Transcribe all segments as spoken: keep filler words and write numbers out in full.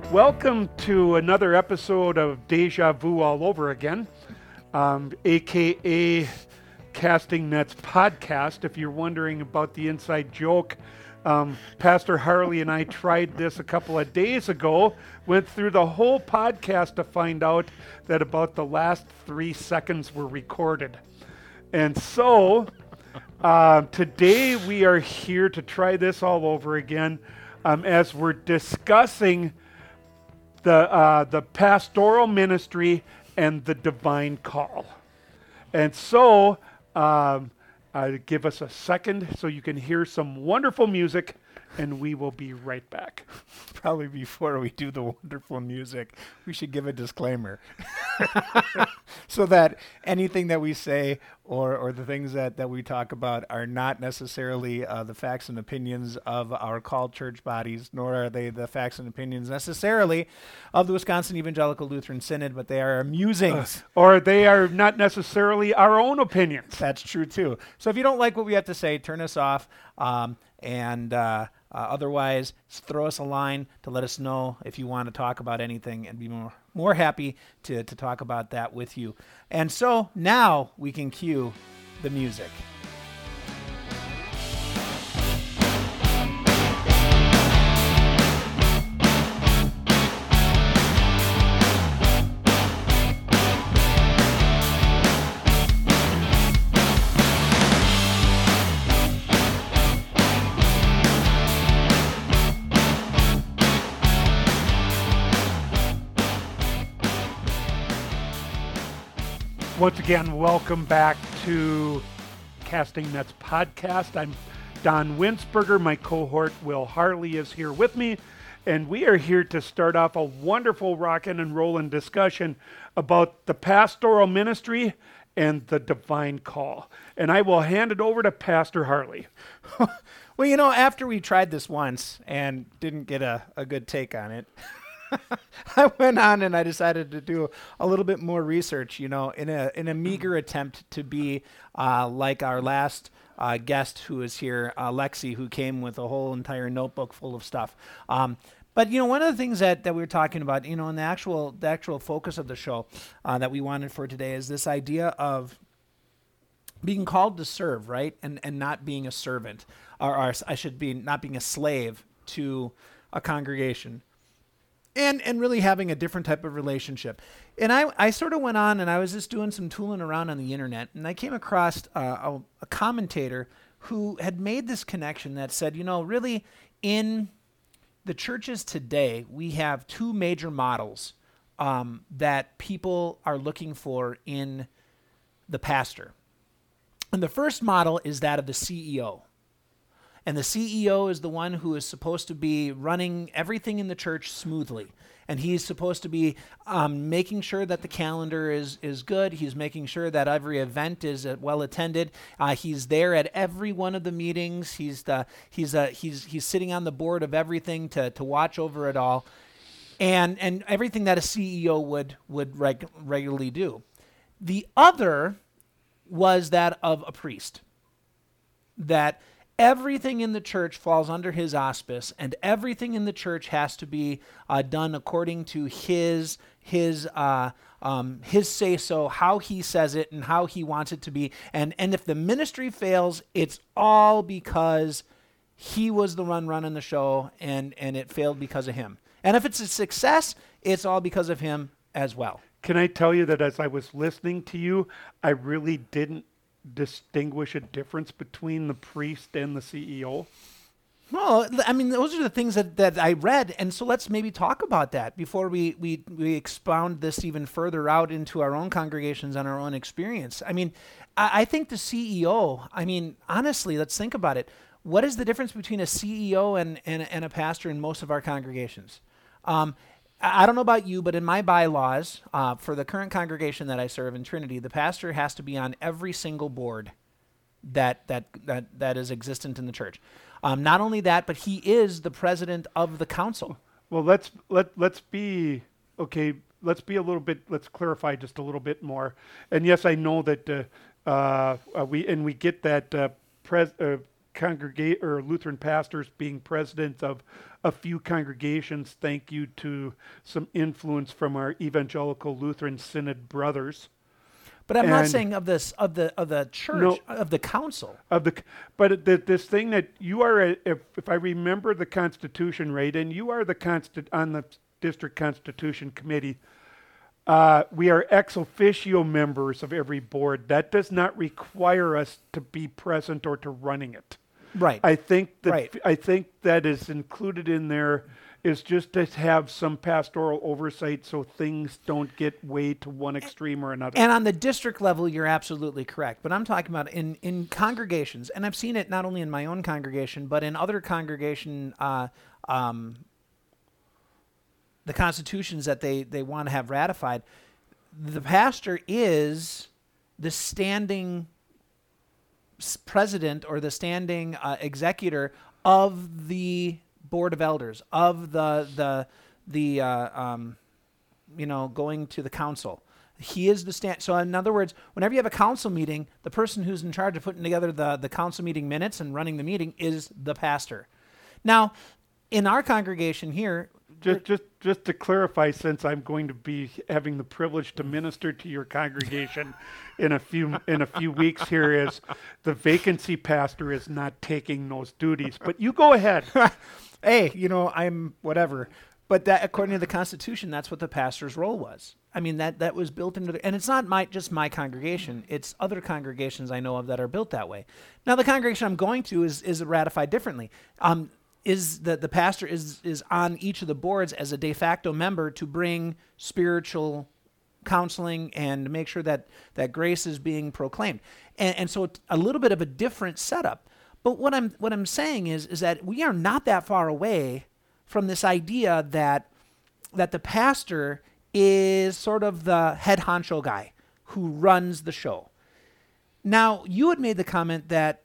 Welcome to another episode of Deja Vu all over again, um, aka Casting Nets Podcast. If you're wondering about the inside joke, um, Pastor Harley and I tried this a couple of days ago, went through the whole podcast to find out that about the last three seconds were recorded. And so uh, today we are here to try this all over again um, as we're discussing the uh, the pastoral ministry and the divine call. And so, um, uh, give us a second so you can hear some wonderful music, and we will be right back. Probably before we do the wonderful music, we should give a disclaimer so that anything that we say or, or the things that, that we talk about are not necessarily uh, the facts and opinions of our called church bodies, nor are they the facts and opinions necessarily of the Wisconsin Evangelical Lutheran Synod, but they are musings. Uh, or they are not necessarily our own opinions. That's true, too. So if you don't like what we have to say, turn us off. Um, and uh, uh, otherwise, throw us a line to let us know if you want to talk about anything, and be more more happy to, to talk about that with you. And so now we can cue the music. Once again, welcome back to Casting Nets Podcast. I'm Don Winsberger. My cohort Will Harley is here with me, and we are here to start off a wonderful rockin' and rollin' discussion about the pastoral ministry and the divine call. And I will hand it over to Pastor Harley. Well, you know, after we tried this once and didn't get a, a good take on it, I went on and I decided to do a little bit more research, you know, in a in a meager attempt to be uh, like our last uh, guest who was here, uh, Lexi, who came with a whole entire notebook full of stuff. Um, but, you know, one of the things that, that we were talking about, you know, in the actual the actual focus of the show uh, that we wanted for today is this idea of being called to serve, right, and and not being a servant, or, or I should be not being a slave to a congregation. And and really having a different type of relationship. And I, I sort of went on and I was just doing some tooling around on the internet, and I came across uh, a, a commentator who had made this connection that said, you know, really in the churches today, we have two major models um, that people are looking for in the pastor. And the first model is that of the C E O. And the C E O is the one who is supposed to be running everything in the church smoothly. And he's supposed to be um, making sure that the calendar is, is good. He's making sure that every event is uh, well attended. Uh, he's there at every one of the meetings. He's the he's uh, he's he's sitting on the board of everything to to watch over it all, and and everything that a C E O would would reg- regularly do. The other was that of a priest. That everything in the church falls under his auspice, and everything in the church has to be uh, done according to his his uh, um, his say so, how he says it, and how he wants it to be. And and if the ministry fails, it's all because he was the one running the show, and and it failed because of him. And if it's a success, it's all because of him as well. Can I tell you that as I was listening to you, I really didn't distinguish a difference between the priest and the C E O? Well, I mean, those are the things that, that I read, and so let's maybe talk about that before we, we, we expound this even further out into our own congregations and our own experience. I mean, I, I think the C E O, I mean, honestly, let's think about it. What is the difference between a C E O and, and, and a pastor in most of our congregations? Um, I don't know about you, but in my bylaws, uh, for the current congregation that I serve in Trinity, the pastor has to be on every single board that that that, that is existent in the church. Um, not only that, but he is the president of the council. Well, let's let let's be okay. Let's be a little bit. Let's clarify just a little bit more. And yes, I know that uh, uh, we and we get that uh, pres, uh, congregate or Lutheran pastors being president of a few congregations. Thank you to some influence from our evangelical Lutheran Synod brothers. But I'm not And- saying of this of the of the church No. of the council. Of the, but the, this thing that you are, a, if if I remember the Constitution right, and you are the constant on the district Constitution committee, uh, we are ex officio members of every board. That does not require us to be present or to running it. Right. I think that Right. I think that is included in there is just to have some pastoral oversight so things don't get way to one extreme or another. And on the district level, you're absolutely correct. But I'm talking about in, in congregations, and I've seen it not only in my own congregation, but in other congregation, uh, um, the constitutions that they, they want to have ratified. The pastor is the standing s- president or the standing uh, executor of the board of elders, of the the the uh, um, you know, going to the council. He is the stand. So in other words, whenever you have a council meeting, the person who's in charge of putting together the, the council meeting minutes and running the meeting is the pastor. Now, in our congregation here, Just, just, just to clarify, since I'm going to be having the privilege to minister to your congregation in a few in a few weeks, here is the vacancy pastor is not taking those duties. But you go ahead. hey, you know, I'm whatever. But that, according to the Constitution, that's what the pastor's role was. I mean, that that was built into the, and it's not my just my congregation. It's other congregations I know of that are built that way. Now, the congregation I'm going to is is ratified differently. Um, is that the pastor is is on each of the boards as a de facto member to bring spiritual counseling and make sure that that grace is being proclaimed. And, and so it's a little bit of a different setup. But what I'm what I'm saying is is that we are not that far away from this idea that that the pastor is sort of the head honcho guy who runs the show. Now, you had made the comment that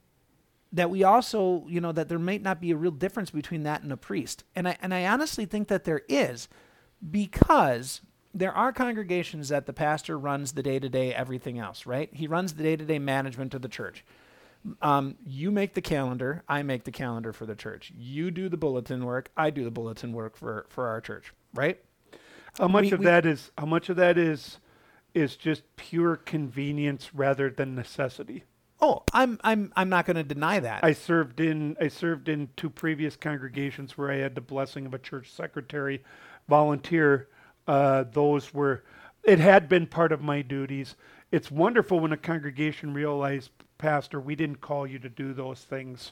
that we also, you know, that there might not be a real difference between that and a priest. And I and I honestly think that there is, because there are congregations that the pastor runs the day-to-day everything else, right? He runs the day-to-day management of the church. Um, you make the calendar, I make the calendar for the church. You do the bulletin work, I do the bulletin work for, for our church, right? How much We- of we- that is how much of that is is just pure convenience rather than necessity? Oh, I'm I'm I'm not going to deny that. I served in I served in two previous congregations where I had the blessing of a church secretary volunteer. Uh, those were it had been part of my duties. It's wonderful when a congregation realized, Pastor, we didn't call you to do those things.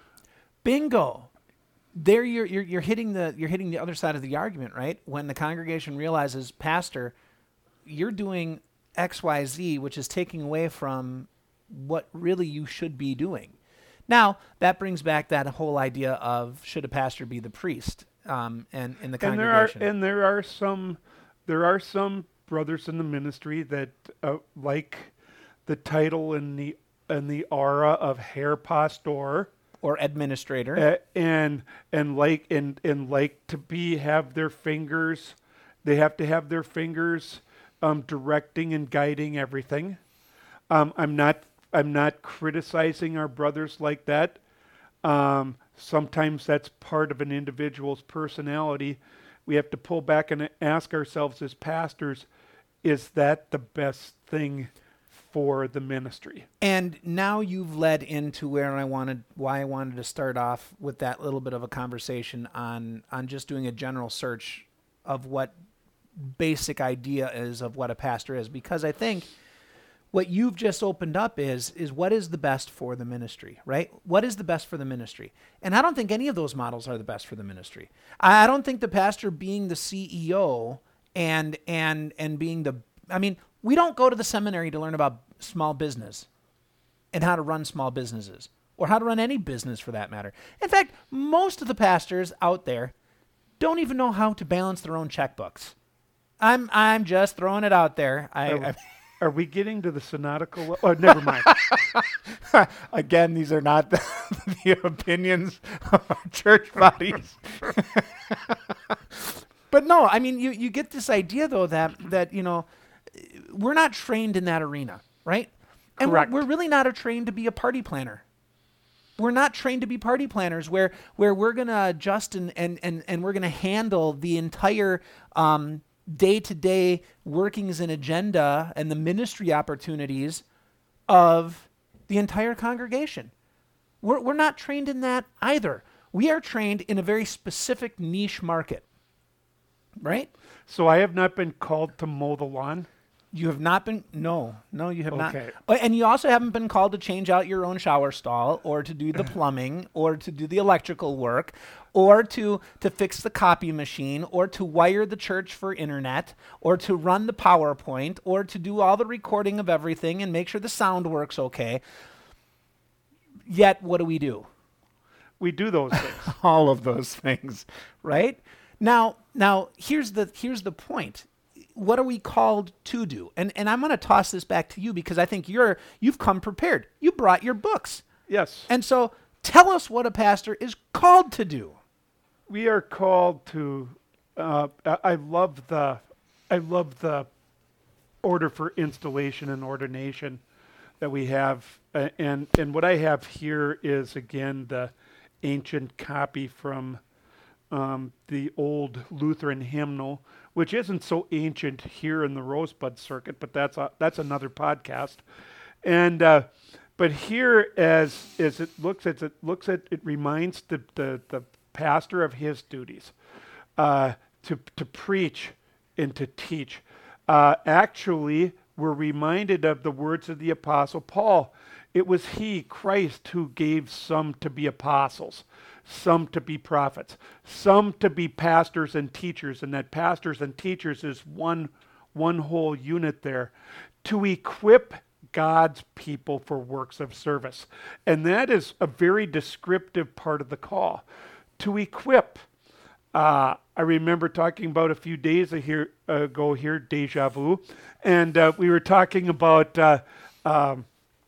Bingo. There you're, you're you're hitting the you're hitting the other side of the argument, right? When the congregation realizes, Pastor, you're doing X Y Z, which is taking away from what really you should be doing. Now, that brings back that whole idea of should a pastor be the priest um, and in the And there are congregation. and there are some there are some brothers in the ministry that uh, like the title and the and the aura of Herr Pastor. Or administrator. Uh, and and like and and like to be have their fingers, they have to have their fingers um, directing and guiding everything. Um, I'm not I'm not criticizing our brothers like that. Um, sometimes that's part of an individual's personality. We have to pull back and ask ourselves as pastors, is that the best thing for the ministry? And now you've led into where I wanted, why I wanted to start off with that little bit of a conversation on on just doing a general search of what basic idea is of what a pastor is, because I think what you've just opened up is is what is the best for the ministry, right? What is the best for the ministry? And I don't think any of those models are the best for the ministry. I don't think the pastor being the C E O and and and being the, I mean, we don't go to the seminary to learn about small business and how to run small businesses or how to run any business for that matter. In fact, most of the pastors out there don't even know how to balance their own checkbooks. I'm I'm just throwing it out there. I, Are, I are we getting to the synodical? le- Oh, never mind. Again, these are not the, the opinions of our church bodies. But no, I mean, you, you get this idea, though, that, that, you know, we're not trained in that arena, right? And we're, Correct. we're really not trained to be a party planner. We're not trained to be party planners where where we're going to adjust and, and, and, and we're going to handle the entire um, day-to-day workings and agenda and the ministry opportunities of the entire congregation. We're, we're not trained in that either. We are trained in a very specific niche market, right? So I have not been called to mow the lawn? You have not been, no, no, you have Okay. not. Uh, And you also haven't been called to change out your own shower stall or to do the plumbing or to do the electrical work or to, to fix the copy machine or to wire the church for internet or to run the PowerPoint or to do all the recording of everything and make sure the sound works okay. Yet, what do we do? We do those things. All of those things, right? Now, now here's the here's the point. What are we called to do? And and I'm going to toss this back to you because I think you're you've come prepared. You brought your books. Yes. And so tell us what a pastor is called to do. We are called to, uh, I I love the, I love the order for installation and ordination that we have. Uh, and, and what I have here is, again, the ancient copy from um, the old Lutheran hymnal, which isn't so ancient here in the Rosebud Circuit, but that's a, that's another podcast. And uh, but here, as as it looks at it looks at it reminds the the, the pastor of his duties uh, to to preach and to teach. Uh, actually, we're reminded of the words of the Apostle Paul. It was he, Christ, who gave some to be apostles, some to be prophets, some to be pastors and teachers, and that pastors and teachers is one, one whole unit there, to equip God's people for works of service. And that is a very descriptive part of the call, to equip. Uh, I remember talking about a few days here, ago here, deja vu, and uh, we were talking about... Uh, um,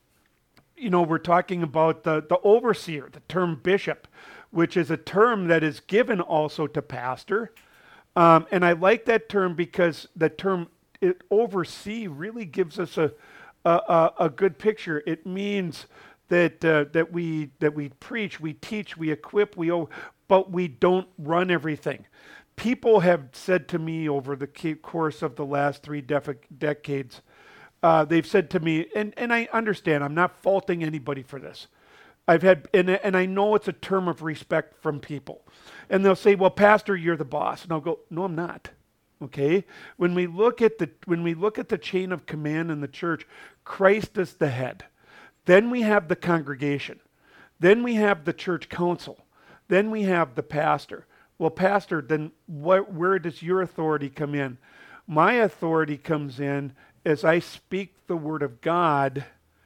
You know, we're talking about the, the overseer, the term bishop, which is a term that is given also to pastor. Um, and I like that term because the term it, oversee really gives us a, a, a, a good picture. It means that uh, that we that we preach, we teach, we equip, we o- but we don't run everything. People have said to me over the course of the last three def- decades, Uh, they've said to me, and, and I understand, I'm not faulting anybody for this. I've had, and, and I know it's a term of respect from people. And they'll say, well, Pastor, you're the boss. And I'll go, no, I'm not. Okay? When we look at the, when we look at the chain of command in the church, Christ is the head. Then we have the congregation. Then we have the church council. Then we have the pastor. Well, Pastor, then what, where does your authority come in? My authority comes in as I speak the word of God,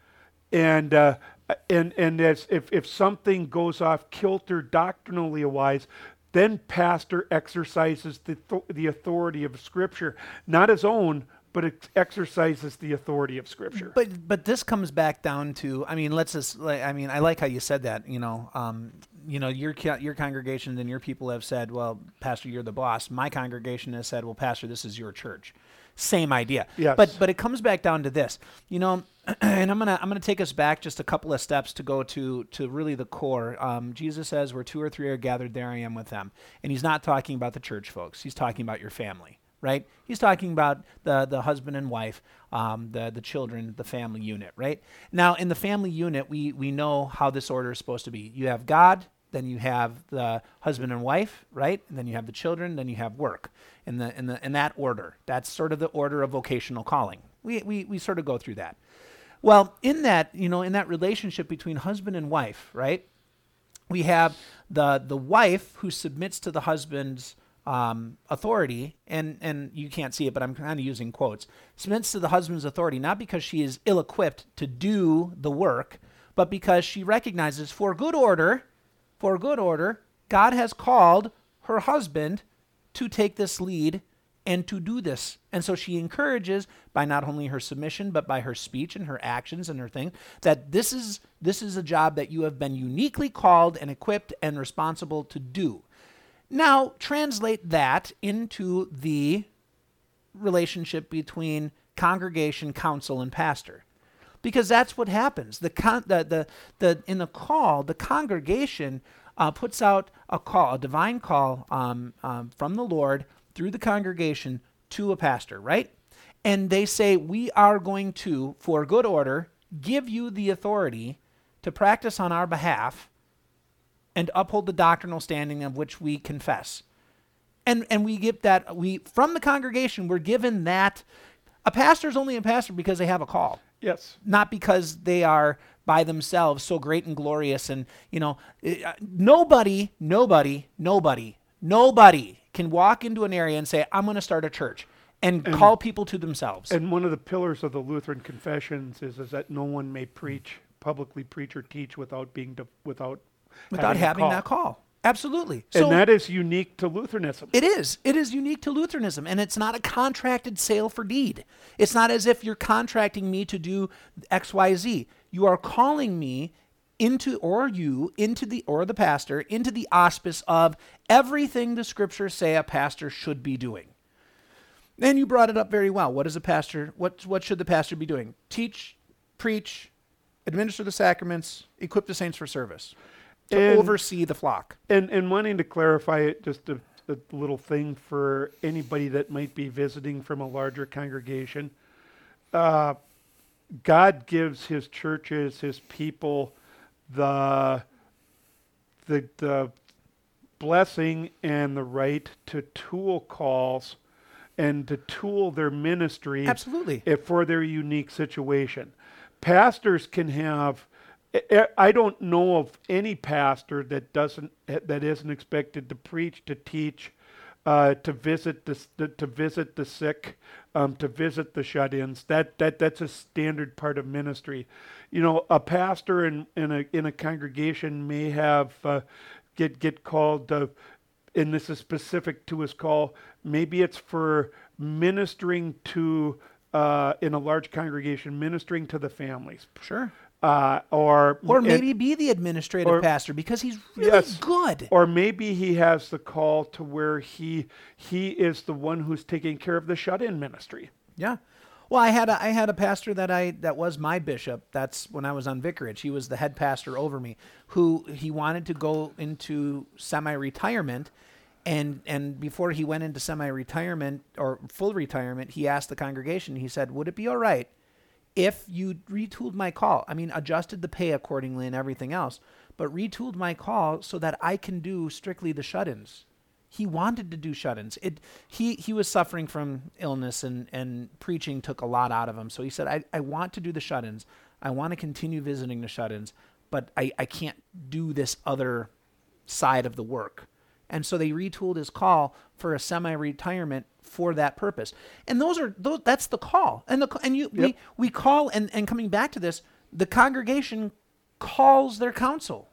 and uh, and and as if, if something goes off kilter doctrinally wise, then pastor exercises the th- the authority of Scripture, not his own, but it exercises the authority of Scripture. But but this comes back down to, I mean, let's just, like, I mean, I like how you said that. You know, um, you know, your co- your congregation and your people have said, well, Pastor, you're the boss. My congregation has said, well, Pastor, this is your church. Same idea. Yes. But but it comes back down to this, you know, and I'm gonna I'm gonna take us back just a couple of steps to go to to really the core. Um, Jesus says, where two or three are gathered, there I am with them. And he's not talking about the church folks. He's talking about your family, right? He's talking about the the husband and wife, um, the the children, the family unit, right? Now, in the family unit, we we know how this order is supposed to be. You have God, then you have the husband and wife, right? And then you have the children, then you have work. In the in the in that order. That's sort of the order of vocational calling. We we we sort of go through that. Well, in that, you know, in that relationship between husband and wife, right? We have the the wife who submits to the husband's um, authority, and and you can't see it, but I'm kind of using quotes. Submits to the husband's authority not because she is ill-equipped to do the work, but because she recognizes for good order, for good order, God has called her husband to take this lead and to do this. And so she encourages, by not only her submission, but by her speech and her actions and her thing, that this is this is a job that you have been uniquely called and equipped and responsible to do. Now, translate that into the relationship between congregation, council, and pastor. because that's what happens. The con- the, the the in the call, the congregation uh, puts out a call, a divine call um, um, from the Lord through the congregation to a pastor, right? And they say, we are going to, for good order, give you the authority to practice on our behalf and uphold the doctrinal standing of which we confess. And and we give that, we from the congregation, we're given that. A pastor is only a pastor because they have a call. Yes. Not because they are by themselves so great and glorious. And, you know, uh, nobody, nobody, nobody, nobody can walk into an area and say, I'm going to start a church and, and call people to themselves. And one of the pillars of the Lutheran confessions is, is that no one may preach, publicly preach or teach without being, de- without, without having, having call. that call. Absolutely. And So that is unique to Lutheranism. It is. It is unique to Lutheranism, and it's not a contracted sale for deed. It's not as if you're contracting me to do X, Y, Z. You are calling me into, or you, into the, or the pastor, into the auspice of everything the scriptures say a pastor should be doing. And you brought it up very well. What is a pastor, what, what should the pastor be doing? Teach, preach, administer the sacraments, equip the saints for service. To And- oversee the flock. And and wanting to clarify it, just a, a little thing for anybody that might be visiting from a larger congregation. Uh, God gives his churches, his people, the, the, the blessing and the right to tool calls and to tool their ministry. Absolutely. If for their unique situation. Pastors can have... I don't know of any pastor that doesn't that isn't expected to preach, to teach, uh, to visit the to visit the sick, um, to visit the shut-ins. That that that's a standard part of ministry. You know, a pastor in, in a in a congregation may have uh, get get called, uh, and this is specific to his call. Maybe it's for ministering to uh, in a large congregation, ministering to the families. Sure. Uh, or Or and- maybe be the administrative or- pastor because he's really Yes. good. Or maybe he has the call to where he he is the one who's taking care of the shut-in ministry. Yeah. Well, I had a, I had a pastor that I that was my bishop. That's when I was on vicarage. He was the head pastor over me, who he wanted to go into semi-retirement, and and before he went into semi-retirement or full retirement, he asked the congregation. He said, "Would it be all right if you retooled my call? I mean, adjusted the pay accordingly and everything else, but retooled my call so that I can do strictly the shut-ins." He wanted to do shut-ins. It he he was suffering from illness, and, and preaching took a lot out of him. So he said, I, I want to do the shut-ins. I want to continue visiting the shut-ins, but I, I can't do this other side of the work. And so they retooled his call for a semi-retirement for that purpose. And those are those that's the call. And the and you Yep. we, we call and, and coming back to this, the congregation calls their council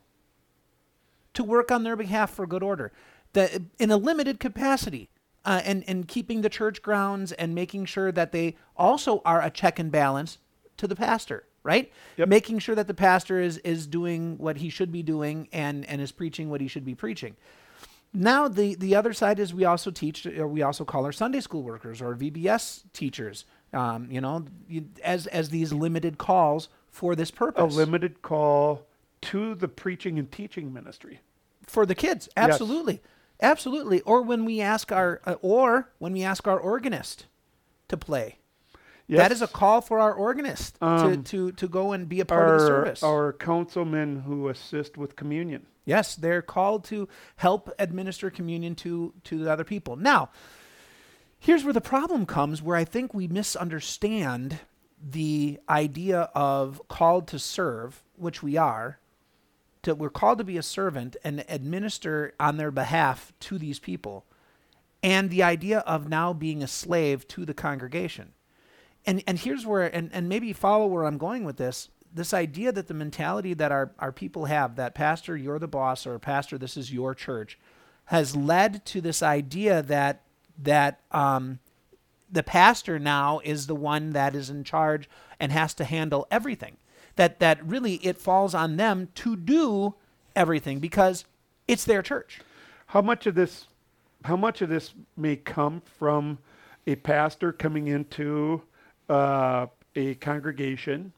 to work on their behalf for good order. The, in a limited capacity, uh, and, and keeping the church grounds and making sure that they also are a check and balance to the pastor, right? Yep. Making sure that the pastor is is doing what he should be doing and, and is preaching what he should be preaching. Now, the, the other side is we also teach, or we also call our Sunday school workers or V B S teachers, um, you know, you, as as these limited calls for this A purpose. limited call to the preaching and teaching ministry. For the kids, absolutely. Absolutely. Or when we ask our, uh, or when we ask our organist to play. Yes. That is a call for our organist Um, to, to, to go and be a part of the Our, service. our councilmen who assist with communion. Yes, they're called to help administer communion to, to the other people. Now, here's where the problem comes, where I think we misunderstand the idea of called to serve, which we are. To, we're called to be a servant and administer on their behalf to these people, and the idea of now being a slave to the congregation. And and here's where, and, and maybe follow where I'm going with this, this idea that the mentality that our, our people have, that pastor, you're the boss, or pastor, this is your church, has led to this idea that that um, the pastor now is the one that is in charge and has to handle everything. That that really it falls on them to do everything because it's their church. How much of this, how much of this may come from a pastor coming into uh, a congregation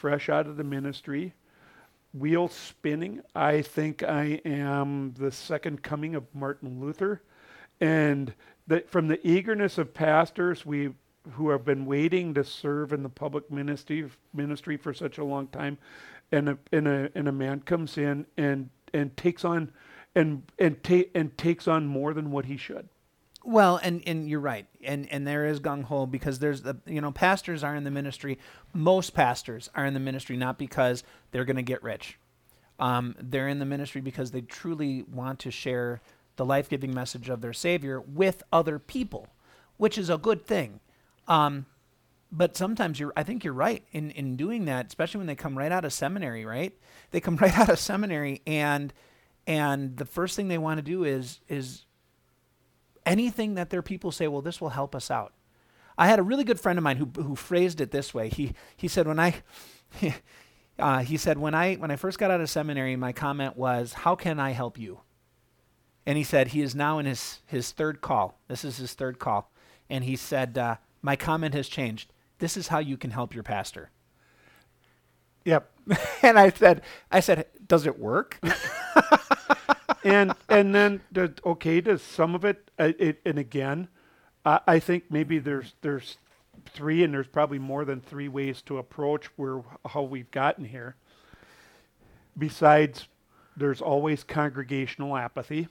fresh out of the ministry, wheels spinning. I think I am the second coming of Martin Luther. And that from the eagerness of pastors we who have been waiting to serve in the public ministry ministry for such a long time, and a and a, and a man comes in and and takes on and and ta- and takes on more than what he should. Well, and, and you're right, and and there is gung ho because there's the you know pastors are in the ministry. Most pastors are in the ministry not because they're going to get rich. Um, they're in the ministry because they truly want to share the life-giving message of their Savior with other people, which is a good thing. Um, but sometimes you're, I think you're right in in doing that, especially when they come right out of seminary. Right? They come right out of seminary, and and the first thing they want to do is is anything that their people say, well, this will help us out. I had a really good friend of mine who who phrased it this way. He he said when I he, uh, he said when I when I first got out of seminary, my comment was, "How can I help you?" And he said he is now in his his third call. This is his third call, and he said uh, my comment has changed. This is how you can help your pastor. Yep. And I said I said, does it work? and and then the, okay, does some of it, uh, it and again, uh, I think maybe there's there's three, and there's probably more than three ways to approach where how we've gotten here. Besides, there's always congregational apathy,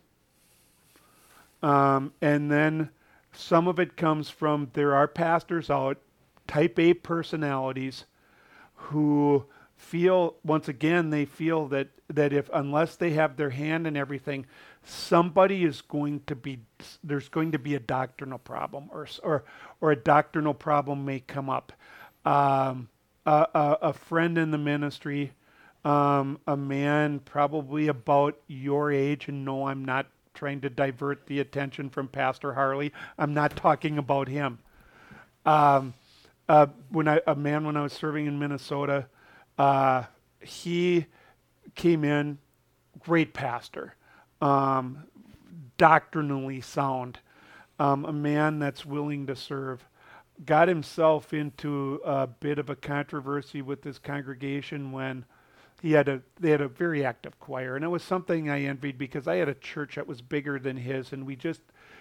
um, and then some of it comes from there are pastors out, type A personalities, who feel, once again, they feel that, that if, unless they have their hand in everything, somebody is going to be, there's going to be a doctrinal problem, or or, or a doctrinal problem may come up. Um, a, a, a friend in the ministry, um, a man probably about your age, and no, I'm not trying to divert the attention from Pastor Harley. I'm not talking about him. Um, uh, when I, a man when I was serving in Minnesota, Uh, he came in, great pastor, um, doctrinally sound, um, a man that's willing to serve, got himself into a bit of a controversy with this congregation when he had a, they had a very active choir, and it was something I envied because I had a church that was bigger than his, and we just,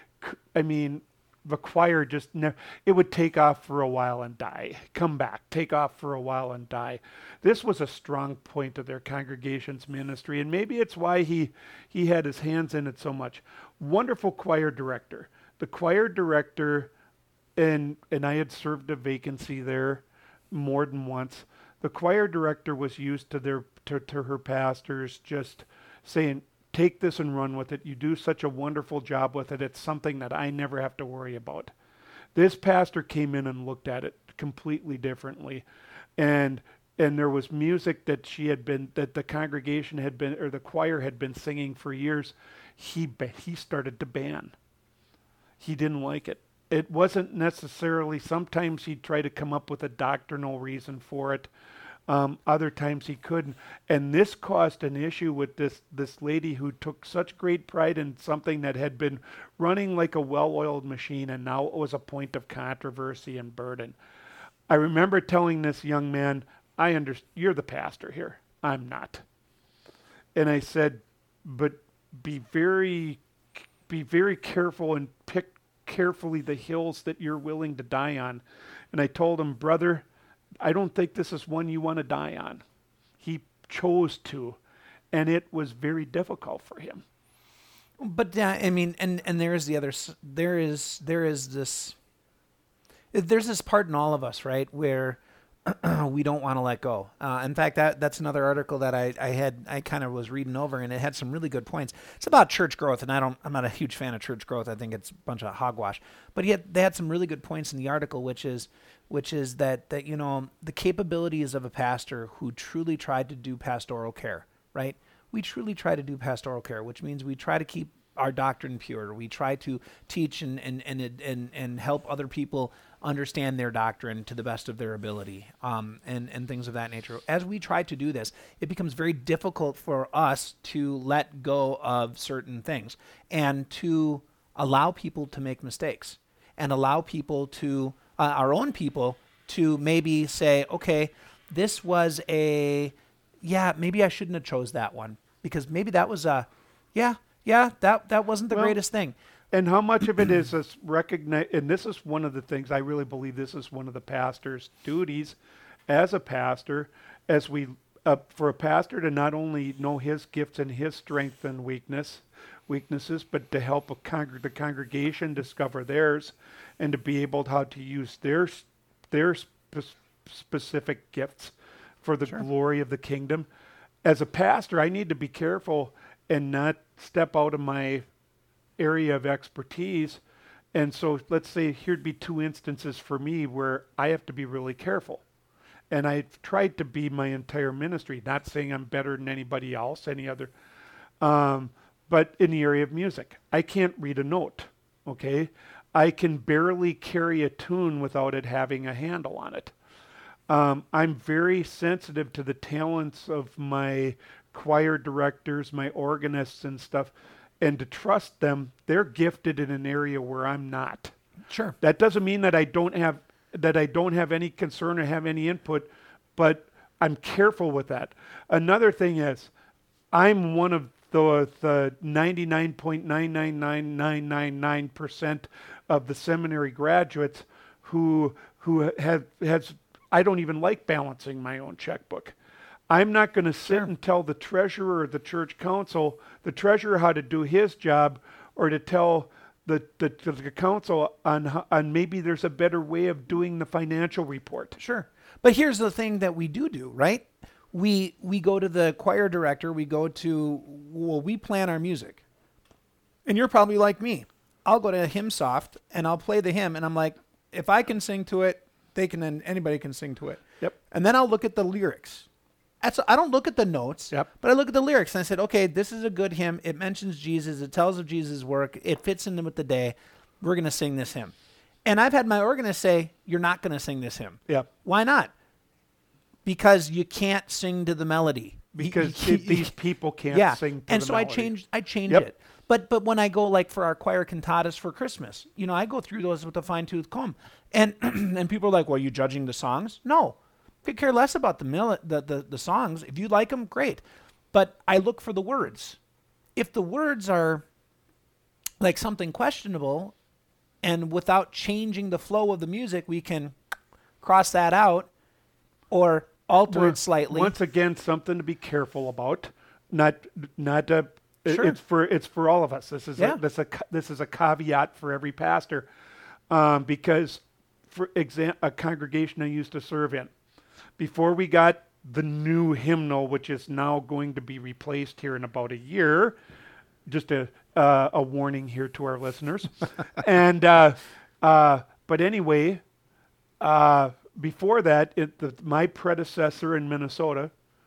I mean, the choir just never, it would take off for a while and die, come back, take off for a while and die. This was a strong point of their congregation's ministry, and maybe it's why he he had his hands in it so much. Wonderful choir director. The choir director, and and I had served a vacancy there more than once. The choir director was used to their to, to her pastors just saying, take this and run with it. You do such a wonderful job with it. It's something that I never have to worry about. This pastor came in and looked at it completely differently. And and there was music that she had been, that the congregation had been, or the choir had been singing for years. He he started to ban. He didn't like it. It wasn't necessarily, sometimes he'd try to come up with a doctrinal reason for it. Um, other times he couldn't. And this caused an issue with this, this lady who took such great pride in something that had been running like a well-oiled machine, and now it was a point of controversy and burden. I remember telling this young man, I understand, you're the pastor here. I'm not. And I said, but be very, be very careful and pick carefully the hills that you're willing to die on. And I told him, brother, I don't think this is one you want to die on. He chose to, and it was very difficult for him. But yeah, I mean, and, and there is the other, there is, there is this, there's this part in all of us, right, where we don't want to let go. Uh, in fact, that that's another article that I, I had, I kind of was reading over, and it had some really good points. It's about church growth, and I don't, I'm not a huge fan of church growth. I think it's a bunch of hogwash. But yet they had some really good points in the article, which is, which is that, that, you know, the capabilities of a pastor who truly tried to do pastoral care, right? We truly try to do pastoral care, which means we try to keep our doctrine pure. We try to teach and, and, and, and, and help other people understand their doctrine to the best of their ability, um, and, and things of that nature. As we try to do this, it becomes very difficult for us to let go of certain things and to allow people to make mistakes and allow people to, uh, our own people, to maybe say, okay, this was a, yeah, maybe I shouldn't have chose that one because maybe that was a, yeah, yeah, that that wasn't the Well, greatest thing. And how much of it is us recognize, and this is one of the things, I really believe this is one of the pastor's duties as a pastor, as we, uh, for a pastor to not only know his gifts and his strength and weakness, weaknesses, but to help a congr- the congregation discover theirs and to be able to how to use their, s- their spe- specific gifts for the Sure. glory of the kingdom. As a pastor, I need to be careful and not step out of my area of expertise. And so let's say here'd be two instances for me where I have to be really careful. And I've tried to be my entire ministry, not saying I'm better than anybody else, any other, um, but in the area of music, I can't read a note, okay? I can barely carry a tune without it having a handle on it. Um, I'm very sensitive to the talents of my choir directors, my organists and stuff, and to trust them. They're gifted in an area where I'm not. Sure. That doesn't mean that I don't have that I don't have any concern or have any input, but I'm careful with that. Another thing is, I'm one of the the ninety-nine point nine nine nine nine nine nine percent of the seminary graduates who who have has I don't even like balancing my own checkbook. I'm not going to sit Sure. and tell the treasurer or the church council, the treasurer how to do his job, or to tell the, the, the council on, how, on maybe there's a better way of doing the financial report. Sure. But here's the thing that we do do, right? We we go to the choir director, we go to, well, we plan our music. And you're probably like me. I'll go to HymnSoft and I'll play the hymn and I'm like, if I can sing to it, they can, and anybody can sing to it. Yep. And then I'll look at the lyrics. That's, I don't look at the notes, Yep. but I look at the lyrics and I said, okay, this is a good hymn. It mentions Jesus. It tells of Jesus' work. It fits in with the day. We're going to sing this hymn. And I've had my organist say, you're not going to sing this hymn. Yep. Why not? Because you can't sing to the melody. You- Because you- it, these people can't yeah. sing to and the so I melody. changed I changed Yep. it. But but when I go like for our choir cantatas for Christmas, you know, I go through those with a fine tooth comb. And and people are like, well, are you judging the songs? No. Could care less about the, mil- the the the songs. If you like them, great. But I look for the words. If the words are like something questionable and without changing the flow of the music, we can cross that out or alter Well, it slightly. Once again, something to be careful about. Not not a, it- Sure. it's for it's for all of us. This is Yeah. a, this a ca- this is a caveat for every pastor, um, because for exam- a congregation I used to serve in, before we got the new hymnal, which is now going to be replaced here in about a year, just a uh, a warning here to our listeners, and uh, uh, but anyway, uh, before that, it, the, my predecessor in Minnesota,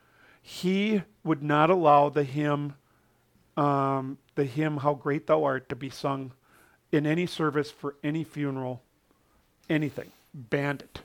he would not allow the hymn, um, the hymn "How Great Thou Art" to be sung in any service for any funeral, anything. Banned it.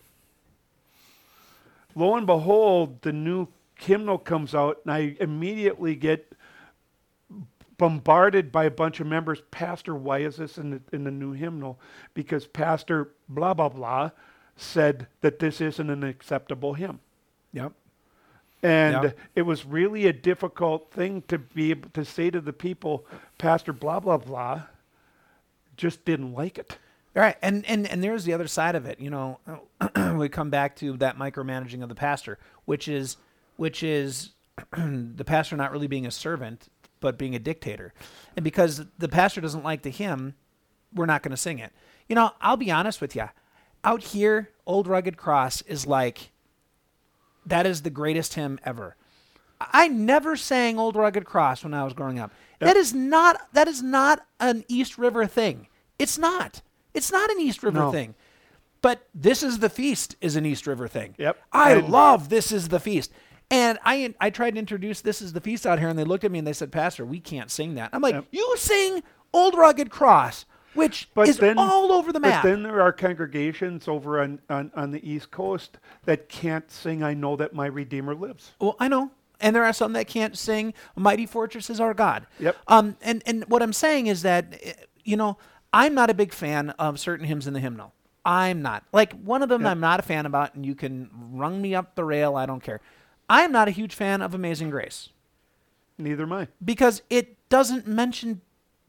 Lo and behold, the new hymnal comes out, and I immediately get bombarded by a bunch of members. Pastor, why is this in the, in the new hymnal? Because Pastor blah, blah, blah said that this isn't an acceptable hymn. Yep. And Yep. it was really a difficult thing to be able to say to the people, Pastor blah, blah, blah just didn't like it. All right, and, and and there's the other side of it. You know, we come back to that micromanaging of the pastor, which is which is the pastor not really being a servant, but being a dictator. And because the pastor doesn't like the hymn, we're not going to sing it. You know, I'll be honest with you. Out here, Old Rugged Cross is like, that is the greatest hymn ever. I never sang Old Rugged Cross when I was growing up. Yep. That is not that is not an East River thing. It's not. It's not an East River No. thing. But This Is the Feast is an East River thing. Yep. I And- love This Is the Feast. And I I tried to introduce This Is the Feast out here, and they looked at me and they said, Pastor, we can't sing that. I'm like, Yep. you sing Old Rugged Cross, which But is then, all over the map. But then there are congregations over on, on, on the East Coast that can't sing I Know That My Redeemer Lives. Well, I know. And there are some that can't sing Mighty Fortress is Our God. Yep. Um, and, and what I'm saying is that, eh, you know, I'm not a big fan of certain hymns in the hymnal. I'm not. Like, one of them Yep. I'm not a fan about, and you can rung me up the rail, I don't care. I am not a huge fan of Amazing Grace Neither am I. because it doesn't mention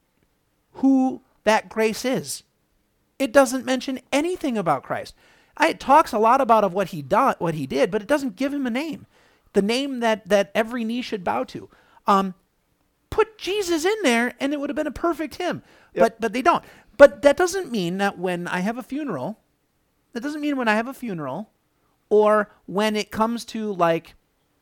who that grace is. It doesn't mention anything about Christ. I, it talks a lot about of what he do, what he did, but it doesn't give him a name, the name that that every knee should bow to. Um, put Jesus in there, and it would have been a perfect hymn. Yep. But but they don't. But that doesn't mean that when I have a funeral, that doesn't mean when I have a funeral, or when it comes to, like,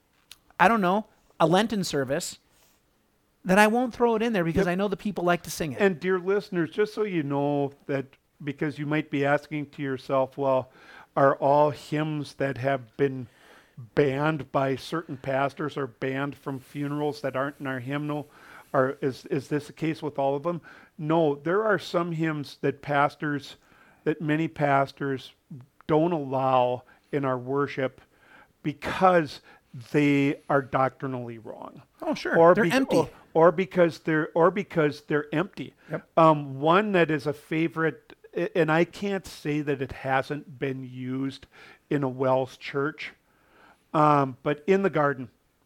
I don't know, a Lenten service, that I won't throw it in there because Yep. I know the people like to sing it. And dear listeners, just so you know that, because you might be asking to yourself, well, are all hymns that have been banned by certain pastors or banned from funerals that aren't in our hymnal? Or is, is this the case with all of them? No, there are some hymns that pastors, that many pastors don't allow in our worship because they are doctrinally wrong. Oh, sure. Or They're be- empty. Or, or because they're or because they're empty. Yep. Um, one that is a favorite, a- and I can't say that it hasn't been used in a Wells church, um, but In the Garden.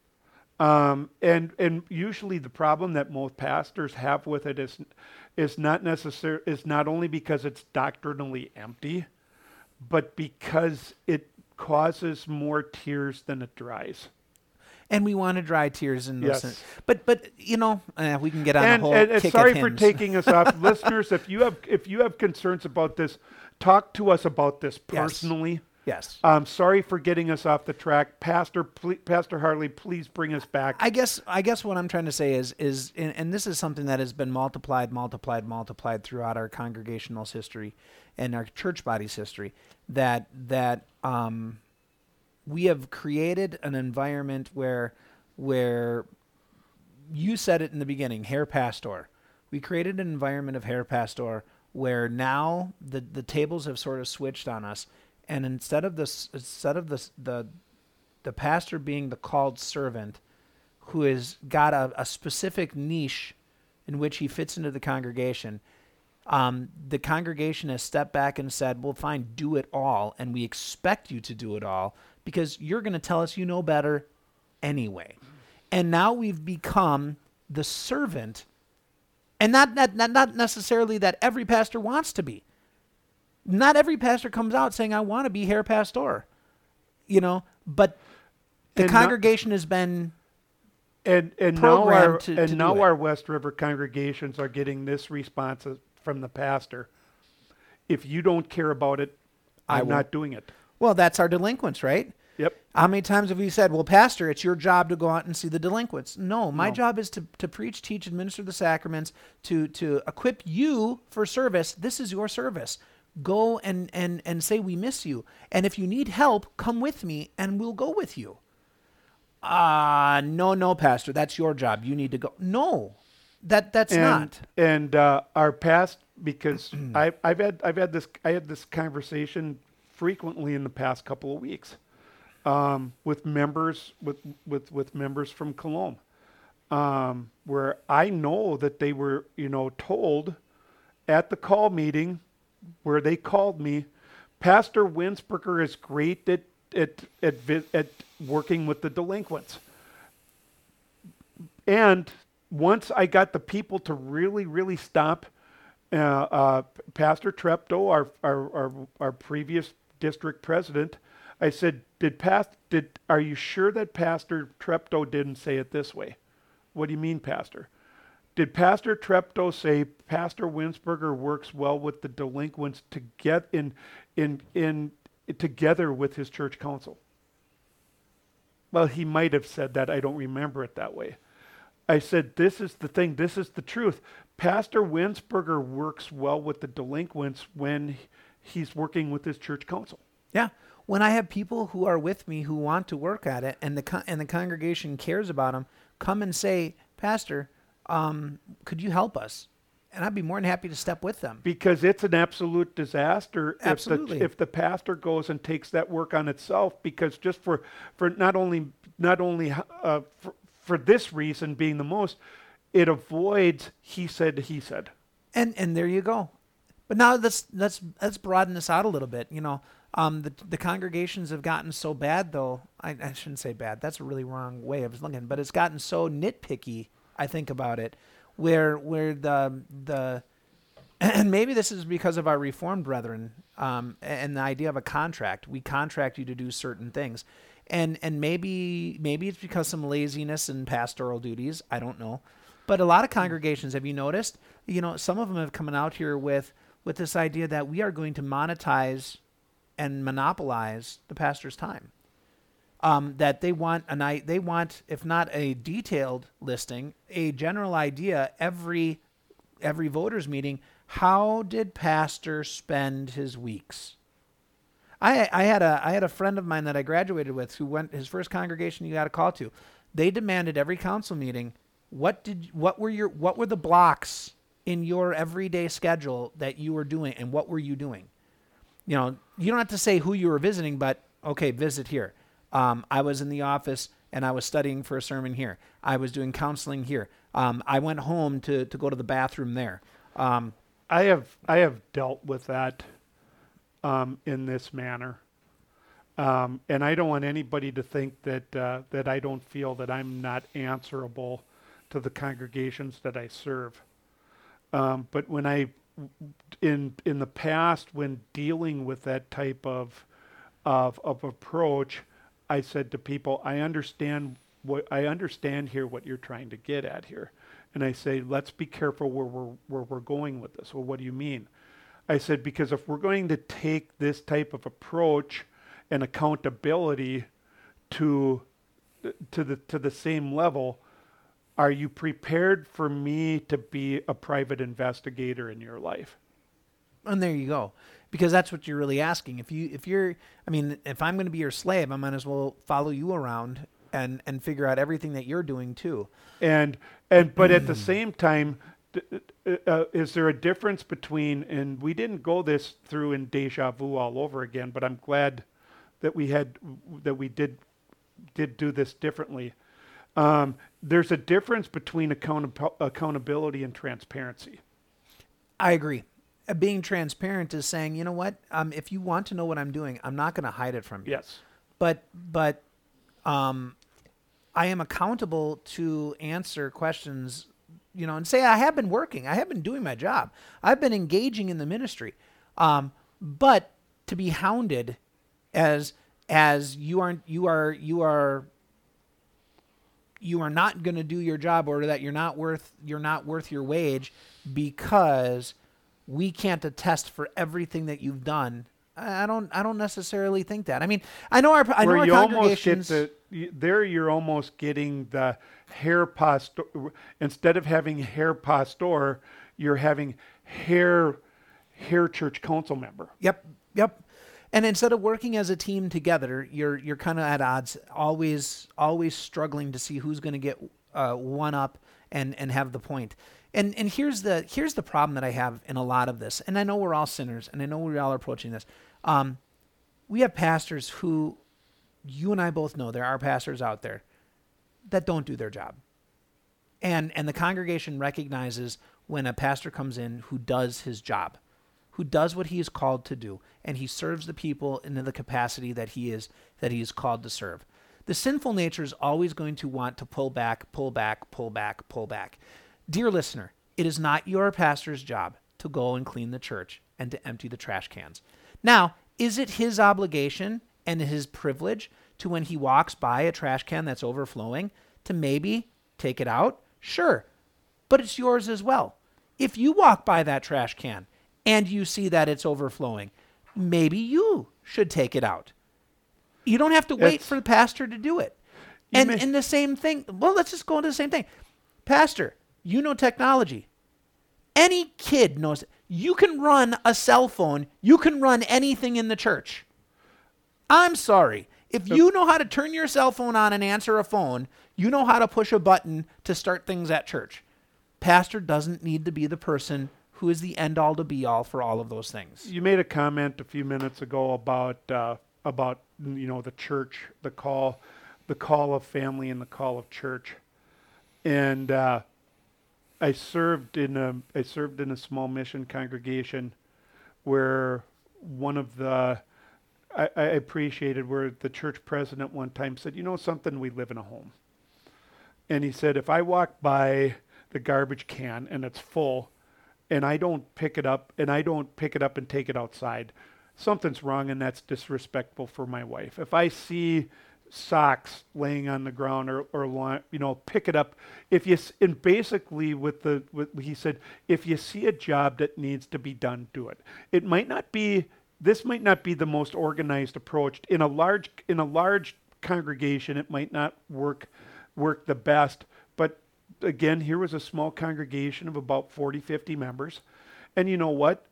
Um, and and usually the problem that most pastors have with it is is not necessar- is not only because it's doctrinally empty, but because it causes more tears than it dries. And we want to dry tears in those. Yes. But but you know, uh, we can get on And, the whole and, and kick sorry of for hymns. taking us off, listeners. If you have if you have concerns about this, talk to us about this Yes. personally. Yes. Um, sorry for getting us off the track, Pastor. Ple- Pastor Harley, please bring us back. I guess I guess what I'm trying to say is is and, and this is something that has been multiplied, multiplied, multiplied throughout our congregational's history and our church body's history, that that um, we have created an environment where where you said it in the beginning, hair pastor. We created an environment of hair pastor where now the the tables have sort of switched on us, and instead of this instead of this the the pastor being the called servant who has got a, a specific niche in which he fits into the congregation, um, the congregation has stepped back and said, well, fine, do it all, and we expect you to do it all because you're going to tell us you know better anyway. And now we've become the servant, and not, not, not, not necessarily that every pastor wants to be. Not every pastor comes out saying, I want to be hair pastor, you know, but the And not- congregation has been And and now our programmed to- and to do now it. our West River congregations are getting this response from the pastor: if you don't care about it, I I'm won't. not doing it. Well, that's our delinquents, right? Yep. How many times have we said, well, pastor, it's your job to go out and see the delinquents? No, my No. job is to, to preach, teach, administer the sacraments, to, to equip you for service. This is your service. Go and, and, and say we miss you. And if you need help, come with me and we'll go with you. Ah, uh, no, no, pastor, that's your job. You need to go. No, that that's and, not. And uh, our past, because I, I've had I've had this I had this conversation frequently in the past couple of weeks um, with members with, with with members from Cologne, um, where I know that they were you know told at the call meeting where they called me, Pastor Winsberger is great at at at, vi- at working with the delinquents. And once I got the people to really, really stop, uh, uh, Pastor Treptow, our, our our our previous district president, I said, "Did past did are you sure that Pastor Treptow didn't say it this way? What do you mean, Pastor? Did Pastor Treptow say Pastor Winsberger works well with the delinquents to get in in in together with his church council?" Well, he might have said that. I don't remember it that way. I said, this is the thing. This is the truth. Pastor Winsberger works well with the delinquents when he's working with his church council. Yeah. When I have people who are with me who want to work at it and the con- and the congregation cares about them, come and say, Pastor, um, could you help us? And I'd be more than happy to step with them. Because it's an absolute disaster Absolutely. if the if the pastor goes and takes that work on itself. Because just for for not only not only uh, for, for this reason being the most, it avoids he said he said. And and there you go. But now let's let's let's broaden this out a little bit. You know, um, the the congregations have gotten so bad, though. I, I shouldn't say bad. That's a really wrong way of looking. But it's gotten so nitpicky. I think about it, where where the the and maybe this is because of our Reformed brethren um, and the idea of a contract. We contract you to do certain things, and and maybe maybe it's because some laziness in pastoral duties. I don't know, but a lot of congregations, have you noticed? You know, some of them have come out here with. with this idea that we are going to monetize and monopolize the pastor's time. Um, that they want a night, they want, if not a detailed listing, a general idea every every voters meeting. How did pastor spend his weeks? I I had a I had a friend of mine that I graduated with who went his first congregation you got a call to. They demanded every council meeting, what did what were your what were the blocks in your everyday schedule that you were doing, and what were you doing? You know, you don't have to say who you were visiting, but okay, visit here. Um, I was in the office and I was studying for a sermon here. I was doing counseling here. Um, I went home to, to go to the bathroom there. Um, I have I have dealt with that um, in this manner, um, and I don't want anybody to think that uh, that I don't feel that I'm not answerable to the congregations that I serve. Um, but when I, in in the past, when dealing with that type of, of of approach, I said to people, I understand what I understand here what you're trying to get at here, and I say, let's be careful where we're where we're going with this. Well, what do you mean? I said, because if we're going to take this type of approach and accountability to to the to the same level. Are you prepared for me to be a private investigator in your life? And there you go. Because that's what you're really asking. If you, if you're, I mean, if I'm going to be your slave, I might as well follow you around and, and figure out everything that you're doing too. And, and, but at the same time, uh, is there a difference between, and we didn't go this through in Deja Vu all over again, but I'm glad that we had, that we did, did do this differently. Um, there's a difference between account- accountability and transparency. I agree. Uh, being transparent is saying, you know what, um, if you want to know what I'm doing, I'm not going to hide it from you. Yes. But, but um, I am accountable to answer questions, you know, and say I have been working. I have been doing my job. I've been engaging in the ministry. Um, but to be hounded as as you aren't, you are, you are, you are not going to do your job, or that you're not worth you're not worth your wage because we can't attest for everything that you've done. I don't I don't necessarily think that. I mean, I know our I know Where our you congregations. Almost get the, you, there you're almost getting the hair pastor. Instead of having hair pastor, you're having hair hair church council member. Yep, yep. And instead of working as a team together, you're you're kind of at odds, always always struggling to see who's going to get uh, one up and and have the point. And and here's the here's the problem that I have in a lot of this. And I know we're all sinners, and I know we all are approaching this. Um, we have pastors who, you and I both know, there are pastors out there that don't do their job. And and the congregation recognizes when a pastor comes in who does his job, who does what he is called to do, and he serves the people into the capacity that he is that he is called to serve. The sinful nature is always going to want to pull back, pull back, pull back, pull back. Dear listener, it is not your pastor's job to go and clean the church and to empty the trash cans. Now, is it his obligation and his privilege to, when he walks by a trash can that's overflowing, to maybe take it out? Sure, but it's yours as well. If you walk by that trash can and you see that it's overflowing, maybe you should take it out. You don't have to wait It's, for the pastor to do it. And may, and the same thing, well, let's just go into the same thing. Pastor, you know technology. Any kid knows it. You can run a cell phone. You can run anything in the church. I'm sorry. If you know how to turn your cell phone on and answer a phone, you know how to push a button to start things at church. Pastor doesn't need to be the person who is the end all to be all for all of those things. You made a comment a few minutes ago about uh, about you know the church, the call, the call of family and the call of church, and uh, I served in a I served in a small mission congregation where one of the, I, I appreciated where the church president one time said, you know something, we live in a home. And he said, if I walk by the garbage can and it's full and I don't pick it up and I don't pick it up and take it outside, something's wrong and that's disrespectful for my wife. If I see socks laying on the ground or, or lawn, you know, pick it up. If you, s- and basically with the, with, he said, if you see a job that needs to be done, do it. It might not be, this might not be the most organized approach. In a large, in a large congregation, it might not work, work the best. But again, here was a small congregation of about forty, fifty members. And you know what?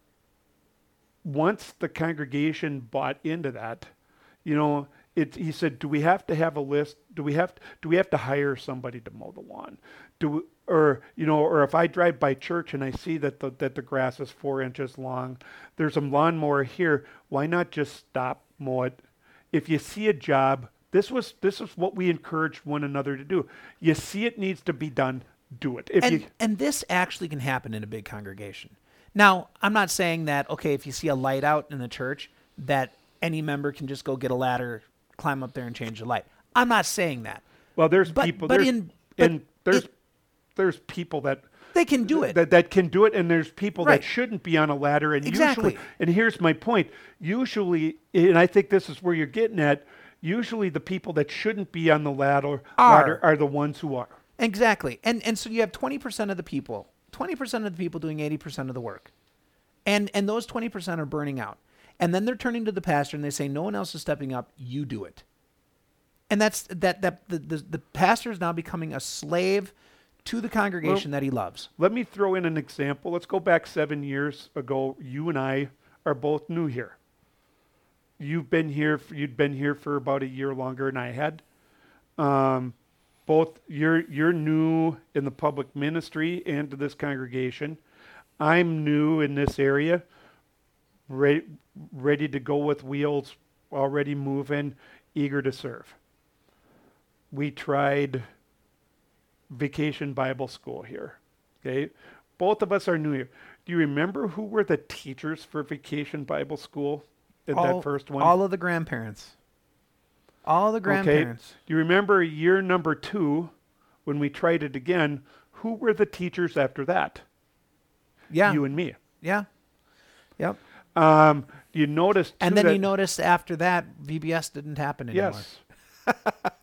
Once the congregation bought into that, you know, it, he said, do we have to have a list? Do we have, do we have to hire somebody to mow the lawn? Do we, or, you know, or if I drive by church and I see that the, that the grass is four inches long, there's a lawnmower here. Why not just stop, mow it? If you see a job, this was, this is what we encouraged one another to do. You see it needs to be done, do it. If And you, and this actually can happen in a big congregation. Now, I'm not saying that, okay, if you see a light out in the church, that any member can just go get a ladder, climb up there and change the light. I'm not saying that. well, there's But- people, but there's, in- but and there's, it- there's people that, They can do it. That, that can do it, and there's people Right. that shouldn't be on a ladder. And Exactly. usually, and here's my point. Usually, and I think this is where you're getting at. Usually, the people that shouldn't be on the ladder Are. ladder are the ones who are. Exactly. And and so you have twenty percent of the people, twenty percent of the people doing eighty percent of the work. And and those twenty percent are burning out. And then they're turning to the pastor and they say, no one else is stepping up, you do it. And that's that that the the, the pastor is now becoming a slave to the congregation Well, that he loves. Let me throw in an example. Let's go back seven years ago. You and I are both new here. You've been here. f- You'd been here for about a year longer than I had. Um, both you're you're new in the public ministry and to this congregation. I'm new in this area. Ready, ready to go with wheels, already moving, eager to serve. We tried Vacation Bible School here. Okay, both of us are new here. Do you remember who were the teachers for Vacation Bible School in all, that first one? all of the grandparents. All the grandparents. Okay. Do you remember year number two when we tried it again? Who were the teachers after that? Yeah. You and me. Yeah. Yep. Um, you noticed And too, then that, you noticed after that V B S didn't happen anymore. yes.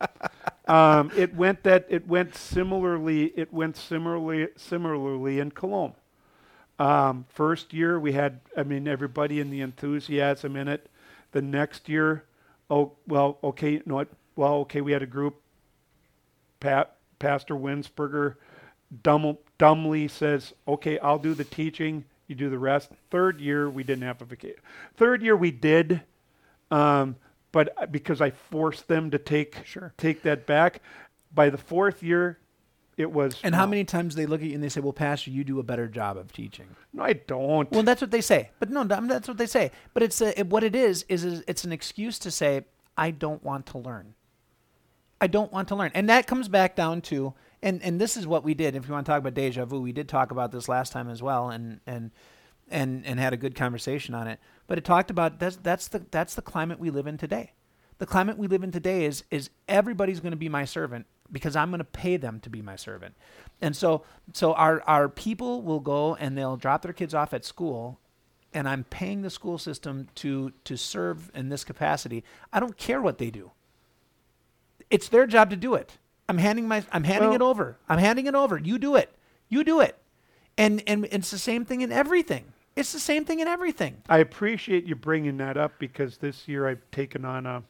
um, it went that it went similarly. It went similarly similarly in Cologne. Um, first year we had, I mean, everybody in the enthusiasm in it. The next year, oh well, okay, you know what? Well, okay, we had a group. Pat, Pastor Winsberger, dumb, dumbly says, "Okay, I'll do the teaching. You do the rest." Third year we didn't have a vacation. Third year we did, um, but I- because I forced them to take Sure. take that back. By the fourth year, it was. And how no. many times they look at you and they say, well, Pastor, you do a better job of teaching. No, I don't. Well, that's what they say. But no, I mean, that's what they say. But it's a, it, what it is, is is it's an excuse to say, I don't want to learn. I don't want to learn. And that comes back down to, and, and this is what we did. If you want to talk about deja vu, we did talk about this last time as well and and and, and had a good conversation on it. But it talked about that's that's the that's the climate we live in today. The climate we live in today is is everybody's going to be my servant because I'm going to pay them to be my servant. And so so our our people will go and they'll drop their kids off at school, and I'm paying the school system to to serve in this capacity. I don't care what they do. It's their job to do it. I'm handing my I'm handing Well- it over. I'm handing it over. You do it. You do it. And and it's the same thing in everything. It's the same thing in everything. I appreciate you bringing that up because this year I've taken on a